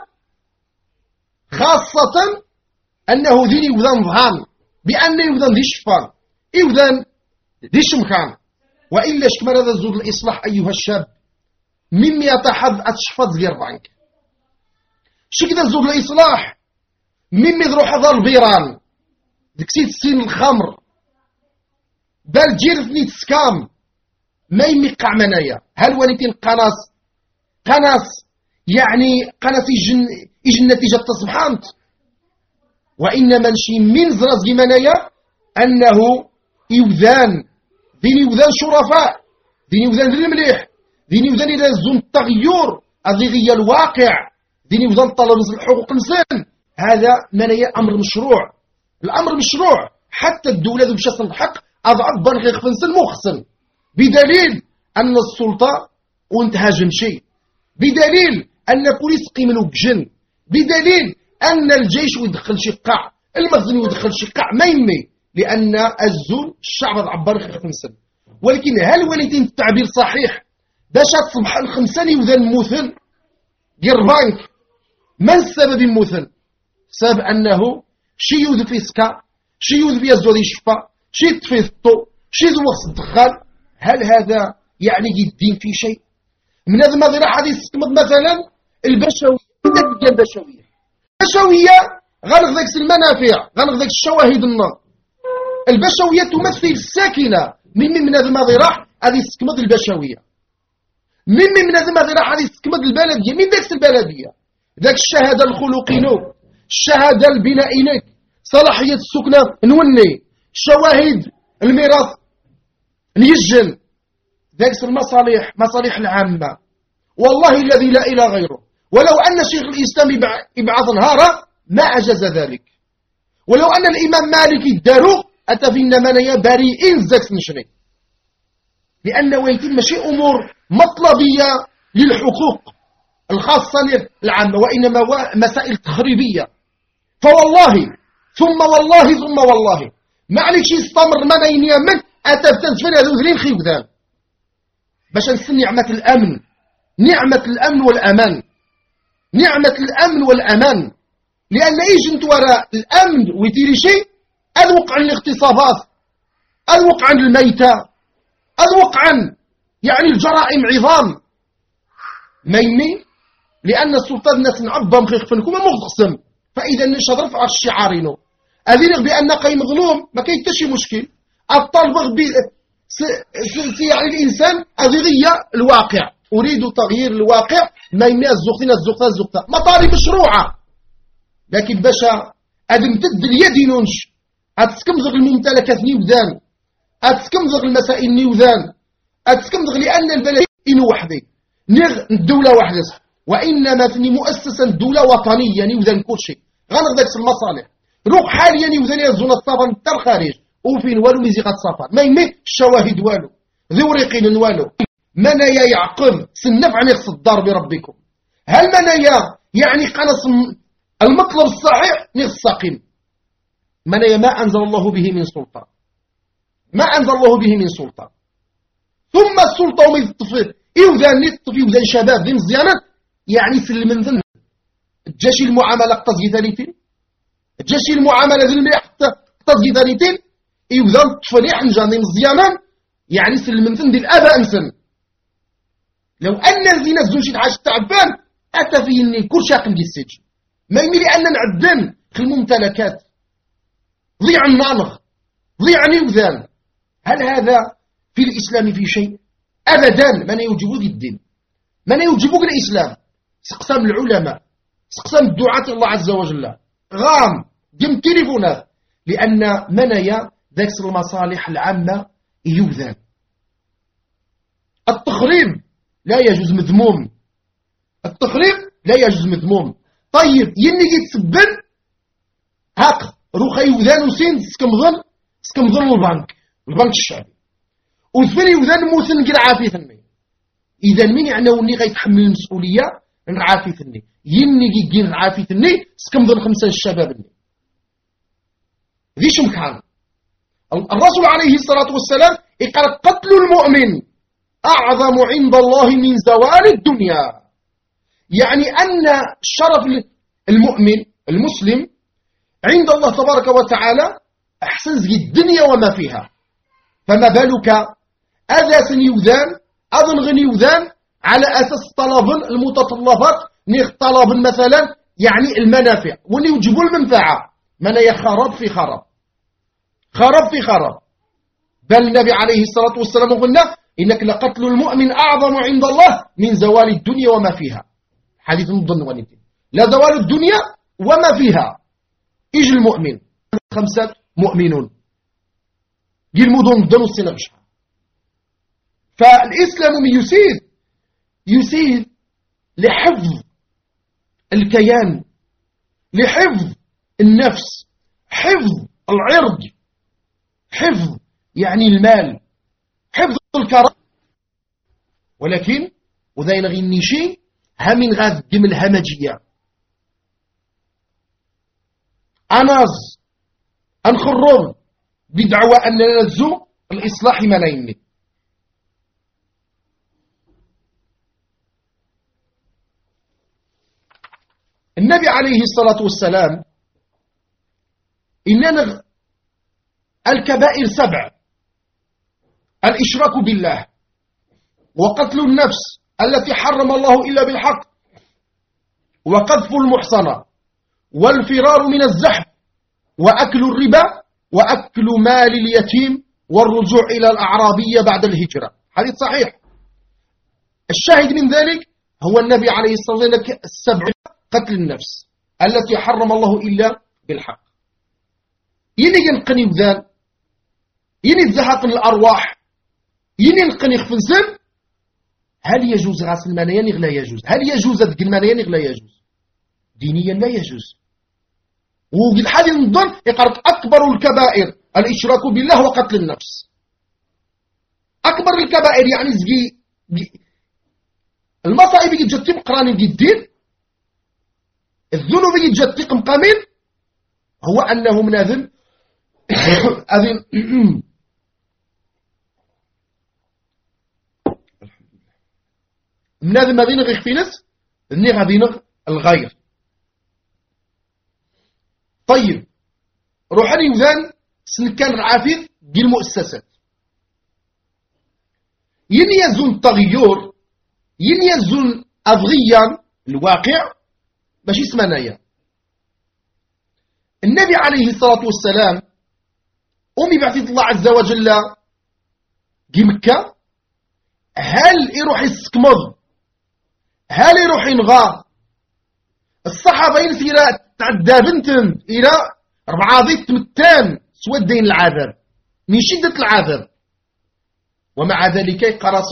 خاصة أنه ذي يوذان ظهان بأن يوذان ذي شفان يوذان ذي شمكان وإلا شكمل هذا الزود الإصلاح أيها الشاب مما يتحظ أتشفط غير بانك شكذا الزود الإصلاح مما يروح هذا البيران دكسيت سين الخمر بل جيرثني تسكام ما يمقع منايا هل ولكن قناص يعني قناص يجن نتيجة تصبحانت وإنما نشي من زرز منايا أنه يوذان دين يوذان شرفاء دين يوذان المليح دين يوذان إلى زون التغير الذي الواقع دين يوذان طلب الحقوق الإنسان هذا منايا أمر مشروع الأمر مشروع حتى الدولة ذو بشأن الحق أضعب بنغي خفنسن مخصن بدليل أن السلطة وانتهاجم شيء بدليل أن البوليس قيمنوا بجن بدليل أن الجيش يدخل شي قاع المخزن يدخل شي قاع ما يمي لأن الزول الشعب عبر خمسن ولكن هل وليتين التعبير صحيح باش تصبح الخمسان يوذن موثن ديال البنك ما السبب الموثن سبب أنه شي يوذ في سكا شي يوذ في الزول يشفى شي يطفي الطو شي يزوخ الدخان هل هذا يعني الدين في شيء من هذا الماضي راح حديث مثلا البشوية غنغ ذاك المنافع غنغ ذاك الشواهد النار البشوية تمثل الساكنة من هذا الماضي راح هذه استكمد البشوية من هذا الماضي راح هذه استكمد البلدية من ذاك البلدية ذاك الشهادة الخلقينو الشهادة البنائينك صلاحية السكنة نوني شواهد الميراث نيجن ذاك مصالح العامة والله الذي لا إله غيره ولو أن شيخ الإسلام يبعث نهارا ما أجاز ذلك ولو أن الإمام مالك الدارو أتى في النمانية بريئين زاكس نشري لأنه يتم شيء أمور مطلبية للحقوق الخاصة العامة وإنما مسائل تخريبية فوالله ثم والله ما عليك شي يستمر منين يمن أتى بتنسفر هذو ذلين خيوذان باش نسن نعمة الأمن والأمان نعمة الأمن والأمان لأن إيجنت وراء الأمن ويتيري شيء أذوق عن الاغتصابات أذوق عن الميتة أذوق عن يعني الجرائم عظام ميمي لأن السلطان الناس نعبهم خيخفنكم مغتصم فإذا نشهد رفع الشعارينو أذيرغ بأن قي مظلوم ما كيتشي مشكل الطالب يعني الإنسان أذيغية الواقع أريد تغيير الواقع ما يمي الزقطة مطالب مشروعة لكن باشا أدمتد اليد ينونش أتسكمزغ الممتلكات نيوذان أتسكمزغ المسائل نيوذان أتسكمزغ لأن البلد إنو وحدي نغ الدولة وحدة وإنما تني مؤسسا دولة وطنية نيوذان كل شيء غنغ ذاك المصالح روح حاليا يوذان يزون الصفن تر خارج وفين والو ميزيقات صفر ما يمي الشواهد والو ذي وريقين والو منايا يعقب سنف عن يقصد الدار بربكم هل منايا يعني قنص المطلب الصحيح نستقيم منايا ما أنزل الله به من سلطان ثم السلطة ومن الطفل إيوذان نطفي وذان شباب ذي مزيانا يعني سلم من ذن الجاشي المعاملة قصدي ثالثين الجاشي المعاملة ذي المليح قصدي ثالثين إيوذان الطفل يحنجان ذي مزيانا يعني سلم من ذن ذي الأباء أنسن لو أن الذين الزوجين عاش تعبان أتى فيه إني كل شاقم دي السجن ما يميلي أن نعدن في الممتلكات ضيع النانغ ضيع نيوذان هل هذا في الإسلام في شيء؟ أبدا من يوجبوك الدين من يوجبوك الإسلام سقسام العلماء سقسام الدعاة الله عز وجل غام جم تليفونات لأن منايا ذاك المصالح العامة يوذان التخريب لا يجوز مذموم طيب يني يتسبن هاك روخا يوذان وسين سكمظن البنك الشعبي وثفري وذا نموت نقر عافيثني. إذا من يعنوني غيتحمل المسؤولية نعافيثني يني كي نعافيثني سكمضن 5 الشباب ذي شمكان. الرسول عليه الصلاة والسلام يقول قتل المؤمن أعظم عند الله من زوال الدنيا. يعني أن شرف المؤمن المسلم عند الله تبارك وتعالى أحسن زي الدنيا وما فيها. فما بالك أذى يوذان أظن غني يوذان على أساس طلب المتطلبات نيخ طلب مثلا يعني المنافع واللي يوجبوا المنفعة من يخرب في خرب في خرب. بل النبي عليه الصلاة والسلام قلنا إنك لقتل المؤمن أعظم عند الله من زوال الدنيا وما فيها. حديث مضن ونتين لا زوال الدنيا وما فيها. إيج المؤمن 5 مؤمنون جيل مدن دنو السنغشها. فالإسلام يسير لحفظ الكيان لحفظ النفس حفظ العرض حفظ يعني المال حفظ الكرامة. ولكن وذين غيني شيء همين غاز دم الهمجية أناز أنخرب بدعوى أن ننزو الإصلاح ملايني. النبي عليه الصلاة والسلام إننا الكبائر 7: الإشراك بالله وقتل النفس التي حرم الله إلا بالحق وقذف المحصنة والفرار من الزحف وأكل الربا وأكل مال اليتيم والرجوع إلى الأعرابية بعد الهجرة. حديث صحيح. الشاهد من ذلك هو النبي عليه الصلاة والسلام 7: قتل النفس التي حرم الله إلا بالحق. يني ينقني بذان يني تزهق الأرواح يني نقني خفنسن. هل يجوز غسل المنايا لا يجوز؟ هل يجوز أدق المنايا لا يجوز؟ دينيا لا يجوز. وفي الحال نظن يقرأ أكبر الكبائر الإشراك بالله وقتل النفس. أكبر الكبائر يعني زقي المصائب يجي مقراني الدين الذنوب يجي مقامين هو أنه مناذن أذن مناذن ما ذين غير فينس ذني غادين الغير. طيب روحاني يوذان سنكان العافيف ديال المؤسسات ين يزون التغير ين يزون أضغيا الواقع ماشي اسمنايا. النبي عليه الصلاة والسلام أمي بعثة الله عز وجل دي مكة هل يروح يسكمض هل يروح ينغى الصحابة ينسيرا تعدى بنتم إلى 4 ضيط متان سودين العذاب من شدة العذاب. ومع ذلك قرص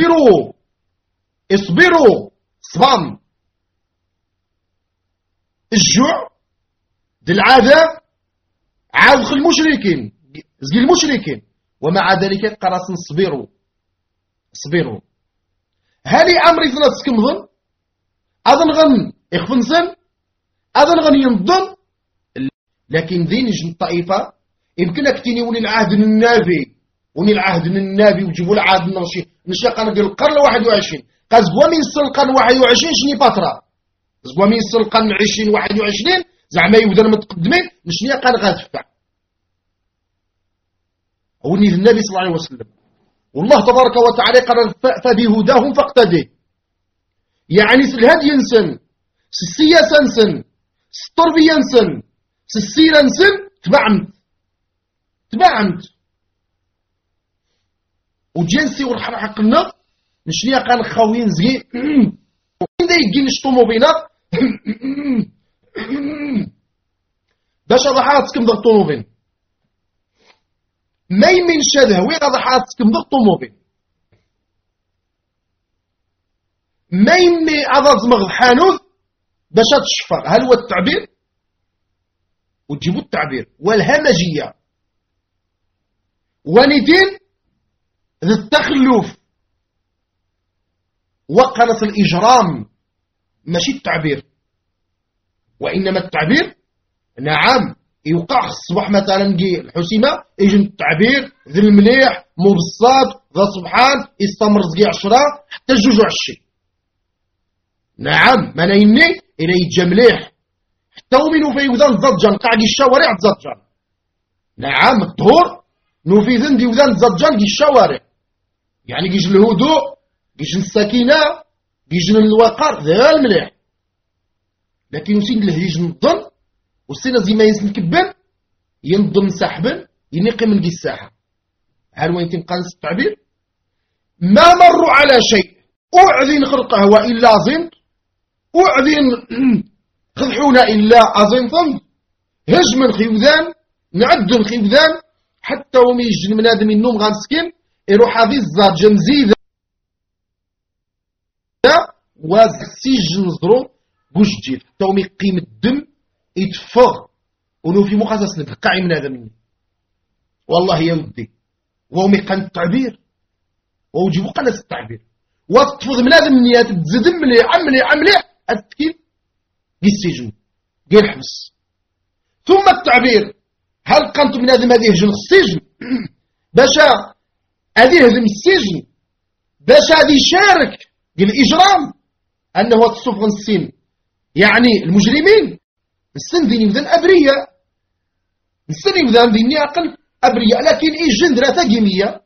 اصبروا صبام الجوع دي العذاب عاذخ المشركين زي المشركين. ومع ذلك قرص اصبروا. هل أمر ثلاث سكمضن أظن غن إخفنسن أظن غن ينضن. لكن ذي نجن الطائفة يمكنك تيني ولي العهد النبي وجيبوا العهد نشي قال القرن 21 قازقوا من القرن 21 شني باترا قازقوا من القرن 20 21 زعما يبدا متقدمين شنو قال غادفع وني النبي صلى الله عليه وسلم. والله تبارك وتعالى قال فبهداهم فاقتدي. يعني الهدي ينسن السياسة نسن التربية نسن السيرة نسن تبعمت وجنسي ورحنا حقنا نشنيا قال خاويين زغي وين دا يجي نشطومو بينا باش ضحاتكم ضغط الطوموبيل ما يمين شاده وين ضحاتكم ضغط الطوموبيل ما يمي أضزمغ الحانوت باش تشفى. هل هو التعبير وتجيبوا التعبير والهمجية ونيتين ذي التخلف وقنص الإجرام، ماشي التعبير. وإنما التعبير نعم يوقع الصباح مثلا الحسيمة يجي التعبير ذي المليح مبسط ذا سبحان يستمر زقي 10 حتى الجوج عشي. نعم ما نيني إلا يتجا مليح حتى ومنو في وذان زجان قاعد الشوارع تزجان. نعم الظهور نوفيذن دي وذان زجان دي الشوارع، يعني كيجي الهدوء كيجي السكينة كيجي الوقار ذا المليح. لكن وسين له يجي نظن والسينا زي ما ينسن كبن ينظم سحبا ينقي من دي الساحة. هل وين تنقنص التعبير؟ ما مروا على شيء أعذن خرقه وإلا زنت أعذن خذحونا إلا أزنتم هجم خيوذان نعد خيوذان حتى ومي يجن من آدم النوم غانسكين يروح هذه الزاد جمزيدة وسجن زرو بوجديد حتى ومي قيم الدم يتفغ ولو في مقاسس نتقعي من هذا مني. والله يا ودي وهم يقن التعبير ووجبوا قناة التعبير وتفض من هذا النيات تزيد عملي التكيل دي السجن دي الحبس. ثم التعبير هل قنت من هذا هذه هجن السجن باشا هذه هدم السجن باشا هذه شارك الإجرام أنه تصفغ السن يعني المجرمين السن ذي نبذن أبرياء السن نبذن ذي أقل أبرياء لكن جندرة تقيمية.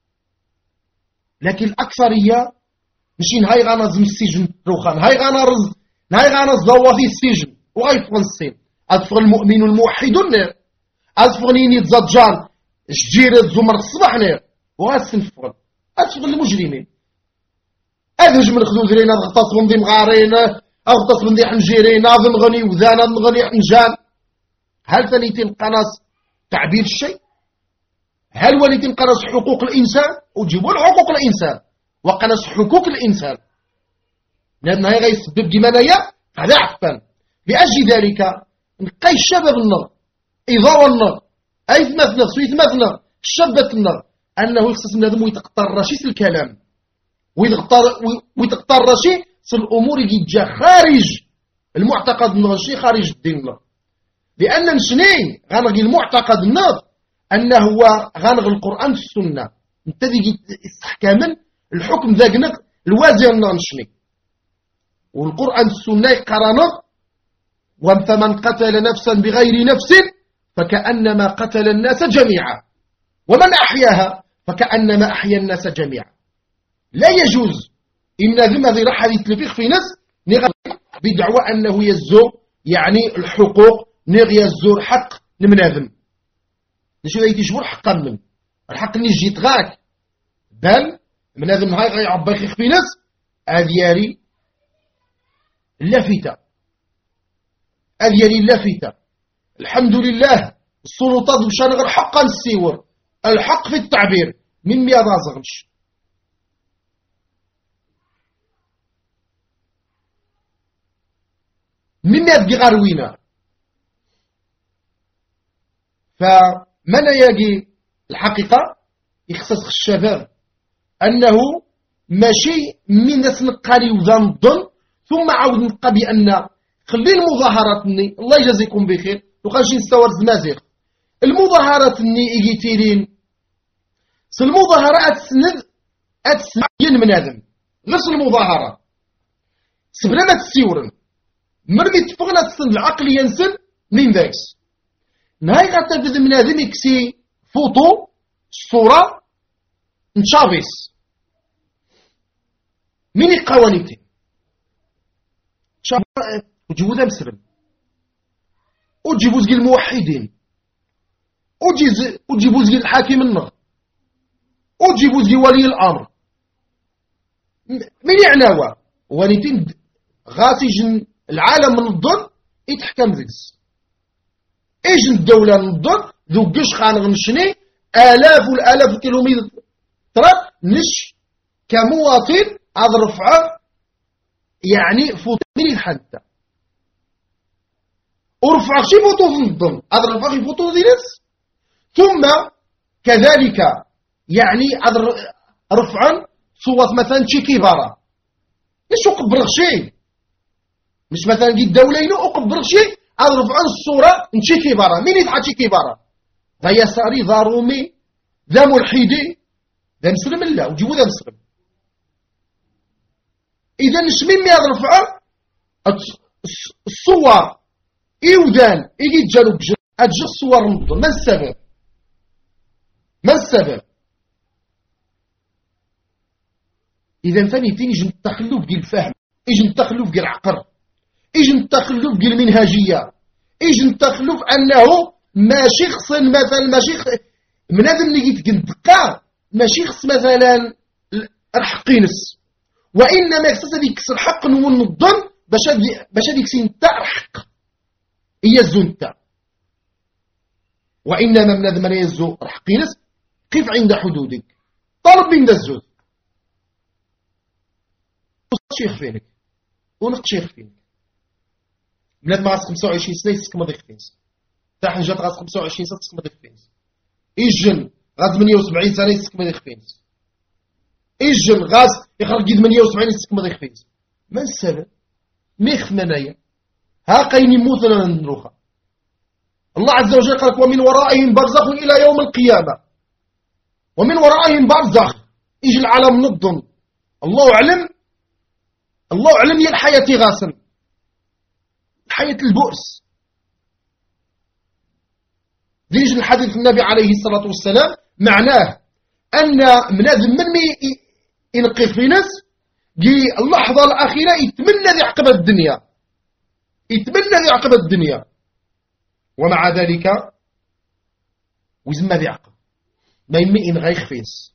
لكن الأكثرية مشين هاي غانزم السجن روخان هاي غانز ضوا في السجن وغيفغن السن أدفغ المؤمن الموحد النار أدفغ نيني تزجان شجيرة زمر الصباح نار وغاسن فغن أدفغ المجرمين أدهج من خذو ذرينا أغطاس من ذي مغارين أغطاس من ذي حنجيرين أظن غني وذان أظن غني حنجان. هل ثانيتين قناص تعبير الشيء؟ هل وليتين قناص حقوق الإنسان؟ وجيبوا حقوق الإنسان وقناص حقوق الإنسان لأن هاي غيسبب دمانيا هذا عفان. لأجل ذلك نقاي الشباب النار إضاوى النار أي ثمثنا سوي ثمثنا شبت النار أنه يخصص من هذا ويتقطر رشيس الكلام ويتقطر رشي الأمور يجي خارج المعتقد النغشي خارج الدين الله. لأن نشني غنغي المعتقد النغ أنه هو غنغ القرآن في السنة انت ذي استحكاما الحكم ذاك نغ الوازي نشني والقرآن السنة يقرنغ ومن قتل نفسا بغير نفس فكأنما قتل الناس جميعا ومن أحياها فكأنما أحيا الناس جميعا. لا يجوز إن ذي راح يتلفق في ناس بدعوى أنه يزو يعني الحقوق نغ يزو الحق لمناذم نشو يتجبر حقا من الحق نجي تغاك بل مناذم هاي غيعبا يخيخ في ناس أذياري لافتة أذياري لافتة. الحمد لله السلطات بشان غير حقا السيور الحق في التعبير من مياه زغنش. من يبقى غروينا فمن يجي الحقيقة يخصص الشباب أنه ماشي من ناس نقاري وذان الظن ثم عاود نبقى بأن خلي المظاهرات ني الله يجازيكم بخير وخانشي نستوى الزمازيغ المظاهرات ني إيجيتيرين المظاهرات أتسند من هذا غير المظاهرة سبنا ما تسيورن مرمي تفغنا تصن العقل ينسل من ذاكس نهاي غتبذ من هذا يكسي فوتو الصورة نشافيس من القوانيتين وجيبوا ذا مسلم وجيبوا زي الموحدين وجيبوا زي الحاكم النغ وجيبوا زي ولي الأمر من يعناوا وليتين غاسي العالم من الظن يتحكم ذيس ايش الدولة من الظن ذو قش خانغ نشني آلاف والآلاف الكيلومتر نش كمواطن أضرفعه يعني فوتين حتى ورفع شي فوتو في الظن أضرفع شي فوتو دي نفس ثم كذلك يعني رفعا صوت مثلا تشي كبارة مش أقبر شيء مش مثلا قد دولين أقبر شيء أضرب عن الصورة نشي كبارة مين يدعى تشي كبارة ذا يساري ذا رومي ذا ملحدي ذا مسلم الله وجيبوا ذا مسلم إذا نشمين مي أضرب عن الصور إيودان إيجي تجالو بجل أجل الصور نضل ما السبب ما السبب إذا ثاني يجي التخلف ديال الفهم يجي التخلف ديال العقل يجي التخلف ديال المنهجية يجي التخلف أنه ماشي خص مثلا ماشي من هذا اللي جيت دقة ماشي خص مثلا الحق ينس وإنما خص هذيك الحق نوضن باش هذيك سنتا الحق هي الزنتا وإنما من هذا ما يزو الحق ينس قف عند حدودك طلب من الزود شيخ فينك ونق شيخ فينك بلاد ما غاس 25 سنة يسك ما ضيق فينس تاح جات غاس 25 سنة تسك ما ضيق فينس إجن غاز 78 سنة يسك ما ضيق فينس إجن غاز يخرج 78 يسك ما ضيق فينس ما السبب ميخ منايا ها قيني موثنا نروخا الله عز وجل قال ومن ورائهم برزخ إلى يوم القيامة ومن ورائهم برزخ يجي العالم نضم الله أعلم الله أعلم هي الحياة غاسن حياة البؤس ديج الحديث النبي عليه الصلاة والسلام معناه أن من هذا من ينقف في ناس جي اللحظة الأخيرة يتمنى ذي عقبة الدنيا يتمنى ذي عقبة الدنيا ومع ذلك وزما ذي عقب ما يمئن غيخ فيس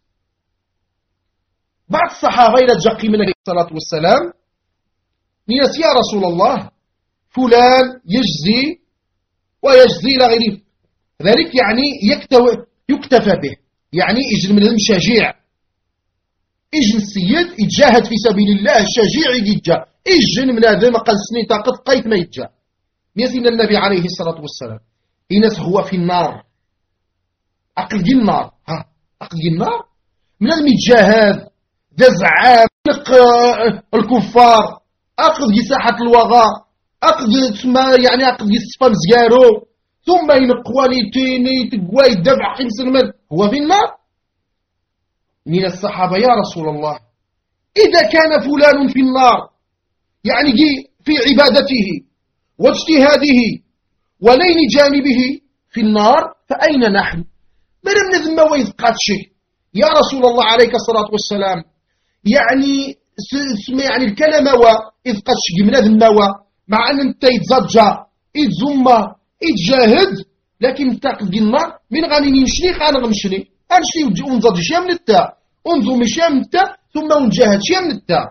بعض الصحابة إلى جاقي من عليه الصلاة والسلام نيس يا رسول الله فلان يجزي ويجزي لغيره ذلك يعني يكتفى به يعني يجل من المشاجيع يجل السيد يتجاهد في سبيل الله شجيع يجا يجل من هذا ما قال سنين تاقد قيت ما يتجا يسين النبي عليه الصلاة والسلام إنس هو في النار أقل جي النار ها أقل جي النار من المتجاهد ذا زعام الكفار أقل جي ساحة الوغى أقل يعني أقل جي الصفا مزيارو ثم ينقواني تيني تقوى يدفع 5 من هو في النار من الصحابة يا رسول الله إذا كان فلان في النار يعني جي في عبادته واجتهاده ولين جانبه في النار فأين نحن من ذم ويثقات شيء يا رسول الله عليك الصلاة والسلام يعني الكلمة وإثقات شيء من ذم مع أن انت يتزجى يتزمى يتجاهد لكن تاقد النار من غاني نمشني غانا غمشني أنشي ونزاد شيء من التاء ونزوم شيء من التاء ثم ونجاهد شيء من التاء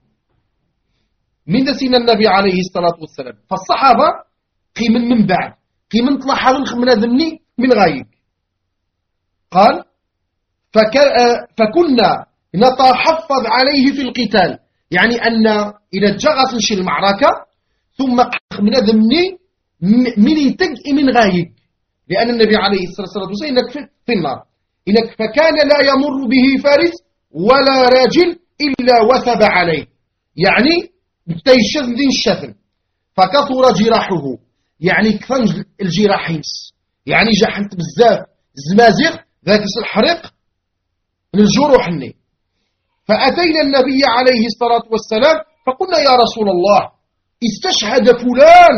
من سين النبي عليه الصلاة والسلام فالصحابة قيمن من بعد قيمن طلع حاول من ذني من غايب قال فكنا نتحفظ عليه في القتال يعني أن إذا جغت نشي المعركة ثم من ذني من يتق من غايب لأن النبي عليه الصلاة والسلام إنك في النار إنك فكان لا يمر به فارس ولا راجل إلا وثب عليه يعني بتيشذ ذي الشثن فكثر جراحه يعني كثر الجراحينس يعني جحنت بزاف الزمازيغ ذاك الحريق من الجروح الني فأتينا النبي عليه الصلاة والسلام فقلنا يا رسول الله استشهد فلان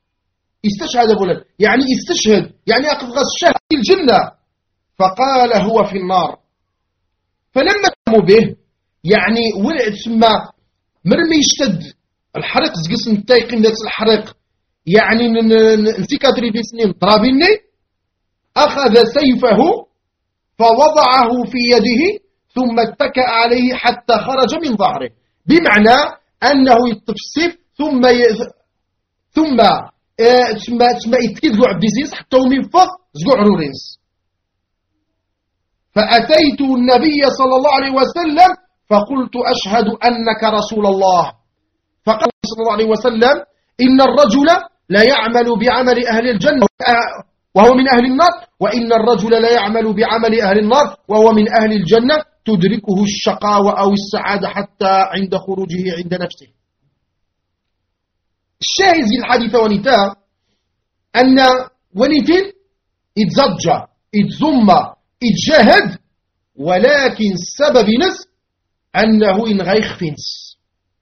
يعني استشهد يعني أقضى الشهد في الجنة فقال هو في النار فلما تموا به يعني ولد ثم مرمي يشتد الحريق زقس نتايقين ذات الحريق يعني نسيكاتري في سنين ضرابيني أخذ سيفه فوضعه في يده ثم اتكأ عليه حتى خرج من ظهره بمعنى أنه يطف السيف ثم يتكذلوا عبديسيس حتى من فوق زقوا عرورينس فأتيت النبي صلى الله عليه وسلم فقلت أشهد أنك رسول الله فقال صلى الله عليه وسلم إن الرجل لا يعمل بعمل أهل الجنة وهو من أهل النار، وإن الرجل لا يعمل بعمل أهل النار وهو من أهل الجنة تدركه الشقاوة أو السعادة حتى عند خروجه عند نفسه. الشاهد في الحديث ونتا أن ونتين اتزجى اتزمى اتجاهد، ولكن السبب نس أنه إن غيخ فينس.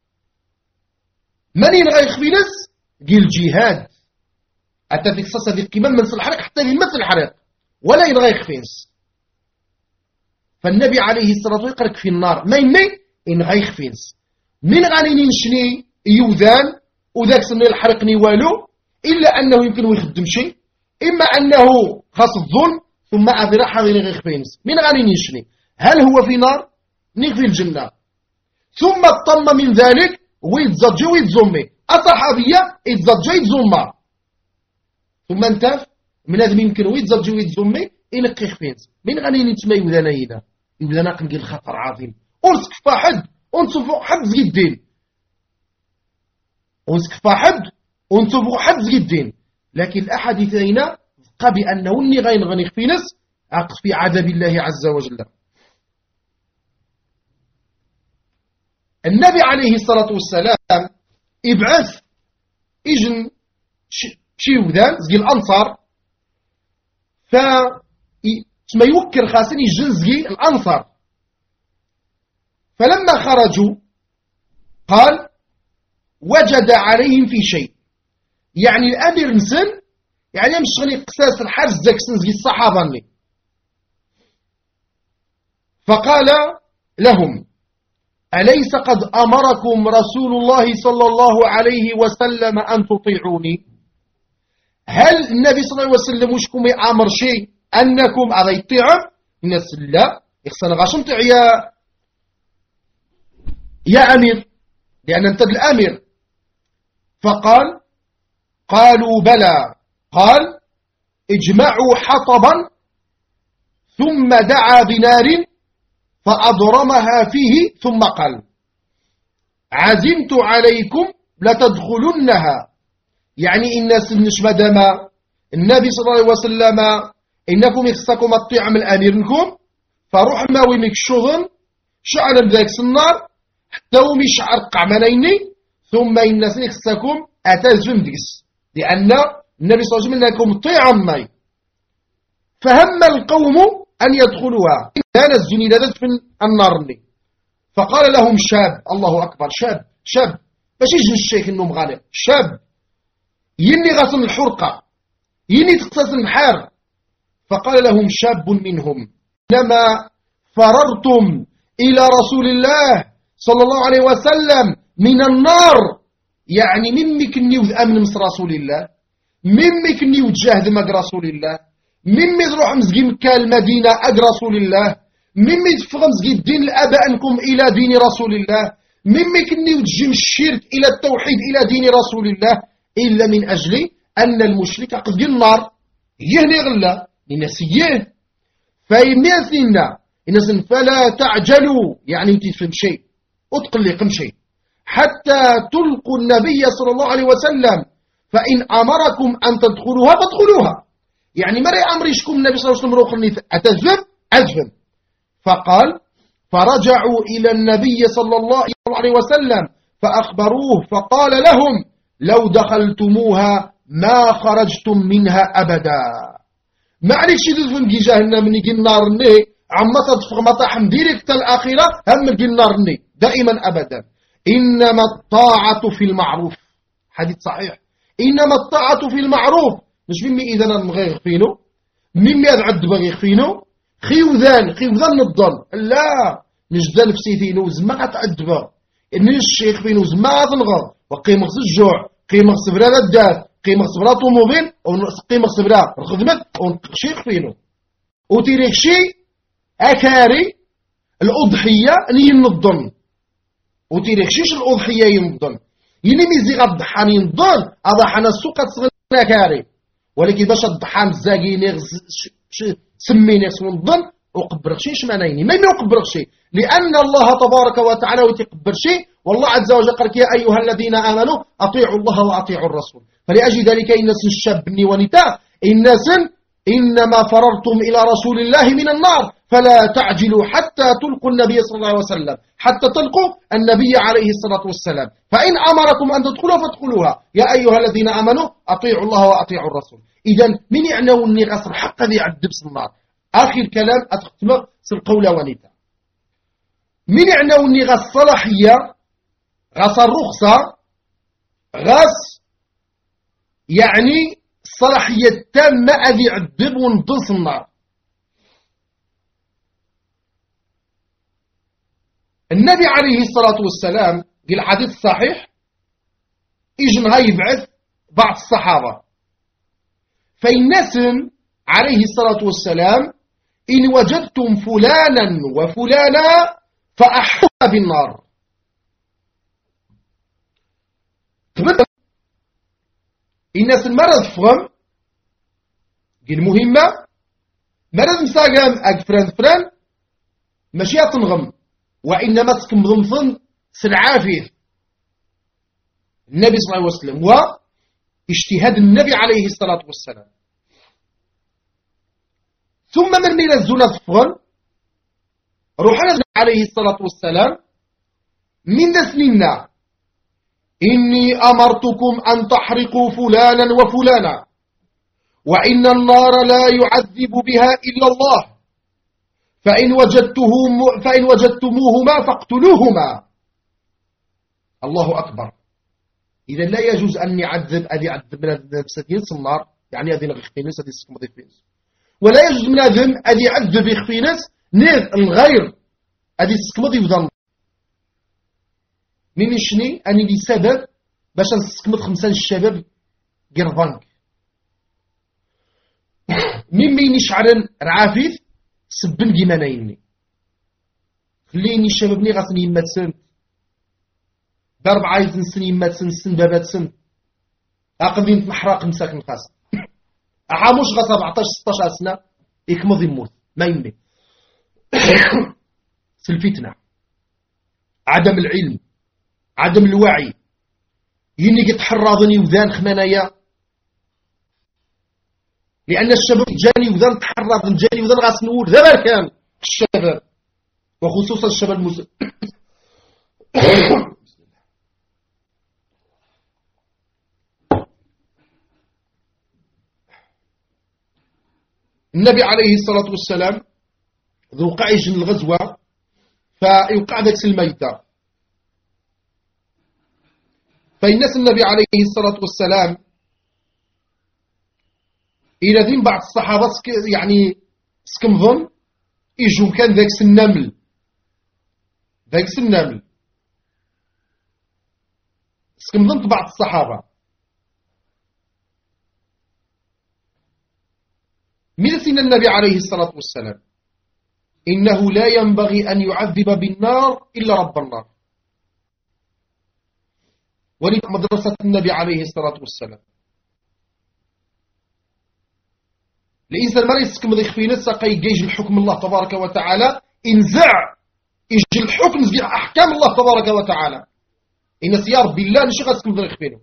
من إن غيخ فينس قل الجهاد أتى في قصص في قمام من الحرق حتى في مثل الحرق ولا إن غيخ فينس. فالنبي عليه الصلاة والسلام يقرك في النار ما يمي إن غيخ فينس من غاني نشني يوذان وذاك سنة الحرقني والو، إلا أنه يمكن يخدم شيء، إما أنه خاص الظلم ثم أذرا حاضر غيخ فينس من غاني نشني هل هو في نار نيك في الجنة، ثم اطم من ذلك ويتزجي ويتزمي أصحابية يتزجي يتزمى، ثم انتف من هذا يمكن ويتزجي ويتزمي إنك خفينس من غاني نتما يودانا يدا يودانا قنقل خطر عظيم ونسكفا حد ونصفو حد زي الدين ونسكفا حد ونصفو حد زي الدين. لكن الأحاديث هنا قا بأنه اللي غينغني خفينس عقد في عذاب الله عز وجل. النبي عليه الصلاة والسلام إبعث إجن شي ودان زي الأنصار فما يوكر خاسن يجنزي الأنصار، فلما خرجوا قال وجد عليهم في شيء، يعني الأمير نسن يعني مش غني قساس الحرز ذاك سنزي الصحابة لي. فقال لهم أليس قد أمركم رسول الله صلى الله عليه وسلم أن تطيعوني؟ هل النبي صلى الله عليه وسلم وشكم أمر شيء أنكم أغيطيعوا؟ الناس لا يخصنا غاشم يا أمير لأن أنت الأمير. فقال قالوا بلى. قال اجمعوا حطبا ثم دعا بنار فأضرمها فيه ثم قال عزمت عليكم لتدخلنها، يعني الناس نشمدما النبي صلى الله عليه وسلم إنكم يخصكم الطعم الأميركم فروح ما ويمك الشغل شعر ذاك النار حتى ومش عرق منيني ثم الناس يخصكم أتزم ديس لأن النبي صلى الله عليه وسلم إنكم طعم ماي. فهم القوم أن يدخلوها كان الزني لذلك في النار. فقال لهم شاب، الله أكبر، شاب باش يجي الشيخ إنه مغالب شاب يني غسل الحرقة يني تقتص البحار. فقال لهم شاب منهم إنما فررتم إلى رسول الله صلى الله عليه وسلم من النار، يعني ممي كني أمن مس رسول الله، ممي كني وجاهد مق رسول الله، ممي تروح مزقي مكة المدينة أج رسول الله، ممي تفغ مزقي الدين لأبائكم إلى دين رسول الله، ممي كني وتجي الشرك إلى التوحيد إلى دين رسول الله، إلا من أجل أن المشرك قد النار يهني غلا لنسيه فيميثلنا الناس فلا تعجلوا، يعني تفهم شيء أتقلقم شيء حتى تلقوا النبي صلى الله عليه وسلم فإن أمركم أن تدخلوها فادخلوها، يعني مرة أمريشكم النبي صلى الله عليه وسلم روخني أذفم. فقال فرجعوا إلى النبي صلى الله عليه وسلم فأخبروه فقال لهم لو دخلتموها ما خرجتم منها أبدا. معلش يدفن كي جهنم نيجي النار ني عما تدفق مطاحم ديريكت الآخرة هم نيجي النار ني دائما أبدا. إنما الطاعة في المعروف، حديث صحيح، إنما الطاعة في المعروف مش ممي إذا نغير يخفينو ممي أدعد بغي يخفينو خيوذان نضل لا مش ذا نفسيتينو زما تعدبا إن الشيخ فينو زما تنغر وقيمة الجوع قيمة صبرا الدات قيمة صبرا طوموبيل قيمة صبرا الخدمة ونشيخ فينو وتيريك شي أكاري الأضحية ينضل وتيريك شيش الأضحية ينضل يني ميزي غضحان ينضل أضحان السوق تصغن أكاري، ولكن باش الضحان الزاقيني سميني سنضل وقبرك شيش معنيني ما يقبرك شيء لأن الله تبارك وتعالى وتقبر شيء، والله عز وجل قال يا أيها الذين آمنوا أطيعوا الله وأطيعوا الرسول. فلأجل ذلك الناس الشاب ونتاء الناس إنما فررتم إلى رسول الله من النار فلا تعجلوا حتى تلقوا النبي صلى الله عليه وسلم، حتى تلقوا النبي عليه الصلاة والسلام، فإن أمركم أن تدخلوا فادخلوها يا أيها الذين آمنوا أطيعوا الله وأطيعوا الرسول. إذا من يعنوا أني غصر حق ذي عدب النار. آخر كلام أتختم القول ونيتا. من يعنوا أني غص صلاحية غص الرخصة غص يعني الصلاحية التامة أذي عدب وندس النار. النبي عليه الصلاة والسلام قال الحديث الصحيح إجن هاي يبعث بعض الصحابة فالناس عليه الصلاة والسلام إن وجدتم فلانا وفلانا فأحوا بالنار. تبدأ الناس المرض فهم قال مهمة مرض مساقام فران ماشي تنغم وإنما تكمضمضن سلعافيه النبي صلى الله عليه وسلم واجتهاد النبي عليه الصلاة والسلام. ثم من ميلا الزولة فغن روحنا عليه الصلاة والسلام من دسننا إني أمرتكم أن تحرقوا فلانا وفلانا وإن النار لا يعذب بها إلا الله فإن وجدتموهما فاقتلوهما. الله أكبر. إذا لا يجوز أن يعذب أذي عذب من النفس النار يعني أذي نغخينس أذي سكم ضيفينس ولا يجوز من أذي عذب يخفينس نير الغير أذي سكم ضيفينس من يشني أني لي سبب باش نسكمت 5 الشباب قرضانك مين يشعرن رعافيث سبن جيمانيني خليني الشبابني غاسني يماتسن ب4 سن يماتسن سن باباتسن أقدين محراق مساكن خاص أحاموش غا 17 16 سنة يكمض يموت ما يمي الفتنة عدم العلم عدم الوعي يني يتحرضني وذان خمانايا لأن الشباب جاني وذان تحرض جاني وذان غاس نور ذا كان الشباب وخصوصا الشباب المسلم. النبي عليه الصلاة والسلام ذو قعيش الغزوة فيوقع ذاك الميتة فالناس النبي عليه الصلاة والسلام إلى ذين بعض الصحابة يعني سكمظن إيجو كان ذاك النمل سكمظن بعض الصحابة مثل النبي عليه الصلاة والسلام إنه لا ينبغي أن يعذب بالنار إلا رب النار ولي مدرسة النبي عليه الصلاة والسلام الإنسان ما يسكم ذي خفينة ساقا يجيج الحكم الله تبارك وتعالى انزع يجي الحكم زي أحكام الله تبارك وتعالى إن سيار بالله نشغل سكم ذي خفينة.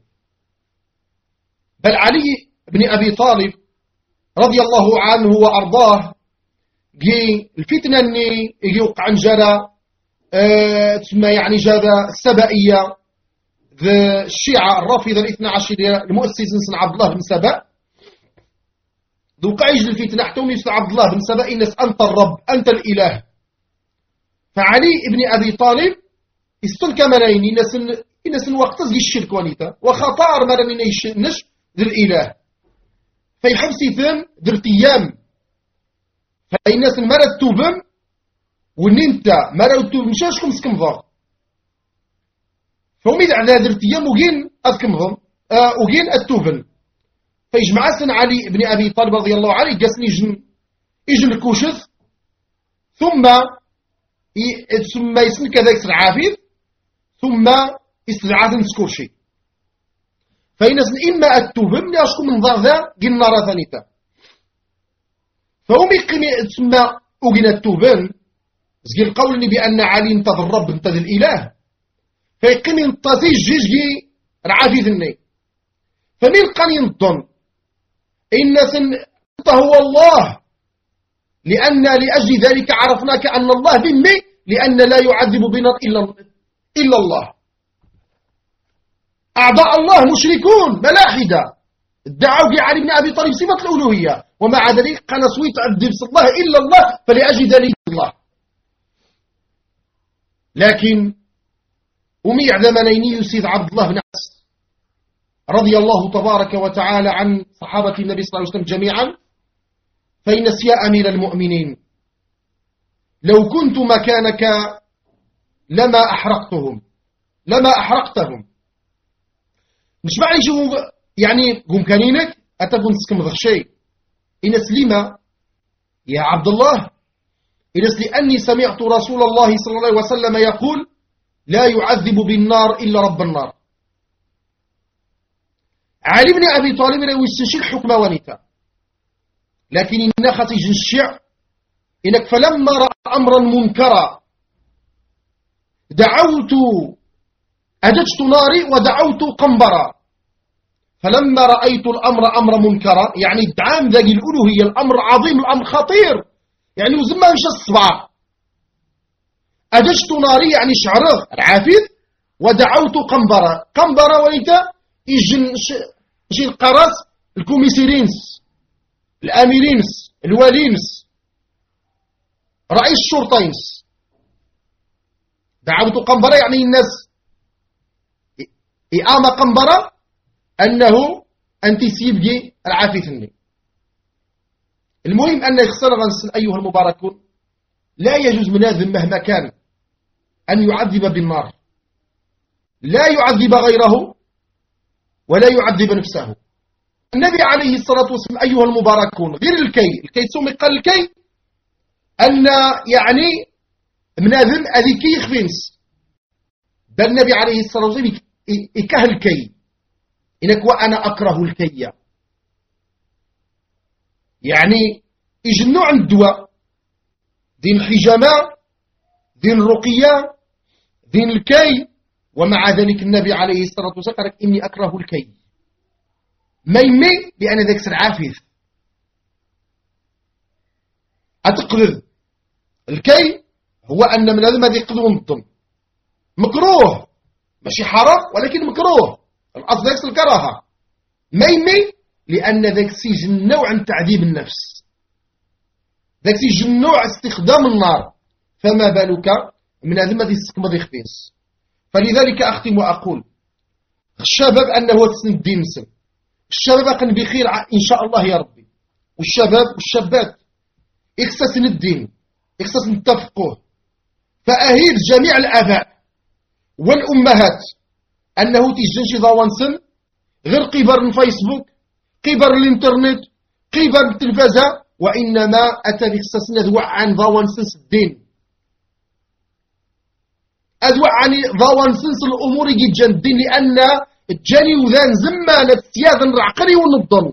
بل علي بن أبي طالب رضي الله عنه وأرضاه جي الفتنة أني يوقع عن جرى تسمى يعني جابة السبائية الشيعة الرافضة الاثنى عشرية المؤسس سن عبد الله بن سبأ ذو قعيج الفتنة حتى يسمى عبد الله بن سبأ إنس أنت الرب أنت الإله. فعلي بن أبي طالب استن كمالين إنس وقت زي الشرك ونيتا وخطار مرن نش ذي الإله فيحبسي ثم ذي أيام فإنس مرد توبم وننتا مرد توبم شاشكم سكم ضغط فهم على ذي أيام وجين أذكمهم وجين التوبن فيجمع سن علي بن أبي طالب رضي الله عنه قاسني يجن الكوشث ثم يسن كذلك سرعافيذ ثم يستدعاث نسكورشي فإنس إما التوبم لأشكم من ضغ ذا قل نارا ثانيتا فهم يقيم تسمى أجن التوبن زي القول بأن علي انتظر الرب انتظر الإله فيقيم ينتظر جيجي رعافيذ الني فمن قال ينطن إن هو الله، لأن لأجل ذلك عرفناك أن الله ذمي، لأن لا يعذب بنار إلا الله. أعضاء الله مشركون ملاحدة ادعوا علي بن أبي طالب صفة الألوهية، ومع ذلك قال سويت عذب الله إلا الله، فلأجل ذلك الله. لكن أمي عدمانين يسيد عبد الله بن عباس رضي الله تبارك وتعالى عن صحابة النبي صلى الله عليه وسلم جميعا، فإن يا أمير المؤمنين لو كنت مكانك لما أحرقتهم. مش معني شو يعني قوم كانينك أتكون تسكم ذا الشيء إن سليمة يا عبد الله، إن لأني سمعت رسول الله صلى الله عليه وسلم يقول لا يعذب بالنار إلا رب النار. علي بن أبي طالب لا يستشير حكم ونتا، لكن إن خطيج الشيع إنك فلما رأى أمرا منكرا أججت ناري ودعوت قنبرا. فلما رأيت الأمر أمر منكرا، يعني الدعام ذاك الألوهية الأمر عظيم، الأمر خطير، يعني وزما مش الصبع. أججت ناري يعني شعره العافيف، ودعوت قنبرا وليتا يجن شي القراص الكوميسيرينس الأميرينس الوالينس رئيس الشرطينس. دعوت قنبرة يعني الناس إقامة قنبرة أنه أنت سيبقي العافيثني. المهم أن يخسر غنسن أيها المباركون، لا يجوز مناذ مهما كان أن يعذب بالنار، لا يعذب غيره ولا يعذب نفسه. النبي عليه الصلاة والسلام أيها المباركون غير الكي سمي قال الكي أن يعني مناذم أذي كي يخفينس، بل النبي عليه الصلاة والسلام إكه الكي، إنك وأنا أكره الكي، يعني يجنوا عن الدواء دين الحجامة دين الرقية دين الكي، ومع ذلك النبي عليه الصلاة والسلام قال إني أكره الكي ما يمي لأن ذاك سرعافيث أتقلد. الكي هو أن من هذا ما يقلد ونظم مكروه، ماشي حرام ولكن مكروه، الأصل ذاك الكراهة. ما يمي لأن ذاك سيجن نوع تعذيب النفس، ذاك سيجن نوع استخدام النار، فما بالك من هذا ما يستكمل يخفينس. فلذلك أختم وأقول الشباب أنه تسند الدين مسلم، الشباب أقن بخير إن شاء الله يا ربي، والشباب والشابات إخساسن الدين إخساسن التفقه. فأهيد جميع الآباء والأمهات أنه تيجنشي ضوانسن غير قبر الفيسبوك قبر الانترنت قبر التلفزة، وإنما أتى بإخساسن أذوع عن ضوانسن الدين، أذوع عن ضوانسن الأمور جدا الدين، لأن الجاني وذان زمانة سياذا العقلي والنظام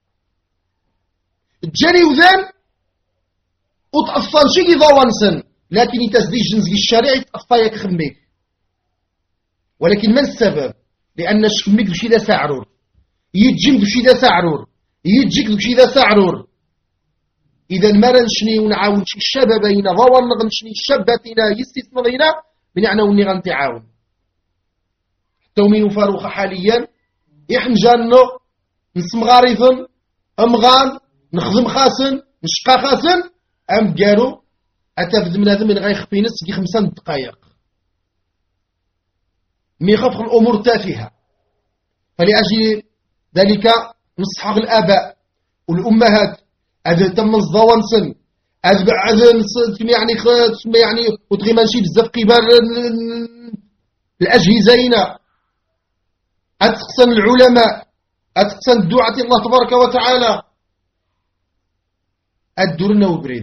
الجاني وذان وتأفضل شيء ضوانسن، لكن يتزدي جنزي الشريع يتأفضل خميك. ولكن من السبب؟ لأن شخميك بشي ذا سعرور، يتجم بشي ذا سعرور، يتجيك بشي ذا سعرور. إذا ما نشني ونعاون شي الشبابين ضوان نغنشني الشاباتنا يستثمرين من يعني وني غنتعاون. تومين فاروخ حاليا يحنجانو نسم غاريثن أمغان نخدم خاسن نشقا خاسن أم قالوا أتفد من هذا من غير خفينس كي 5 دقائق ميخفق الأمور تافهة. فلأجل ذلك نصح الآباء والأمهات هذا تم الضوانسن هذا يعني وتغي ماشي بزاف قبال الأجهزة، أتقسن العلماء أتقسن الدعاة الله تبارك وتعالى أدرنا وبريد.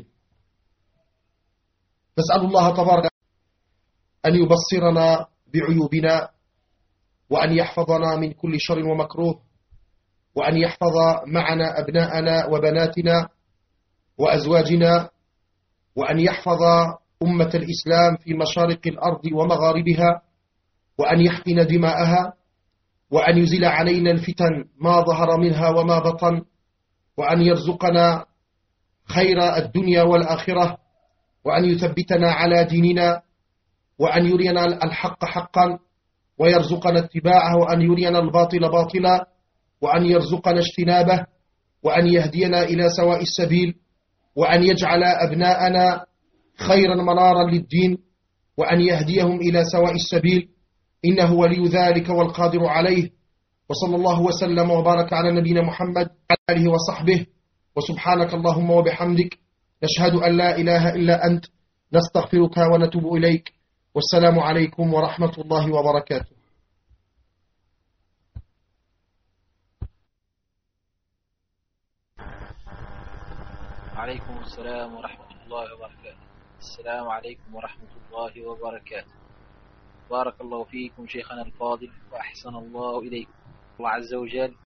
نسأل الله تبارك أن يبصرنا بعيوبنا، وأن يحفظنا من كل شر ومكروه، وأن يحفظ معنا أبناءنا وبناتنا وأزواجنا، وأن يحفظ أمة الإسلام في مشارق الأرض ومغاربها، وأن يحقن دماءها، وأن يزيل علينا الفتن ما ظهر منها وما بطن، وأن يرزقنا خير الدنيا والآخرة، وأن يثبتنا على ديننا، وأن يرينا الحق حقا ويرزقنا اتباعه، وأن يرينا الباطل باطلا وأن يرزقنا اجتنابه، وأن يهدينا إلى سواء السبيل، وأن يجعل أبناءنا خيرا منارا للدين، وأن يهديهم إلى سواء السبيل، إنه ولي ذلك والقادر عليه. وصلى الله وسلم وبارك على نبينا محمد وعلى آله وصحبه، وسبحانك اللهم وبحمدك، نشهد أن لا إله إلا أنت، نستغفرك ونتوب إليك. والسلام عليكم ورحمة الله وبركاته. عليكم السلام ورحمة الله وبركاته. السلام عليكم ورحمة الله وبركاته. بارك الله فيكم شيخنا الفاضل وأحسن الله إليكم. الله عز وجل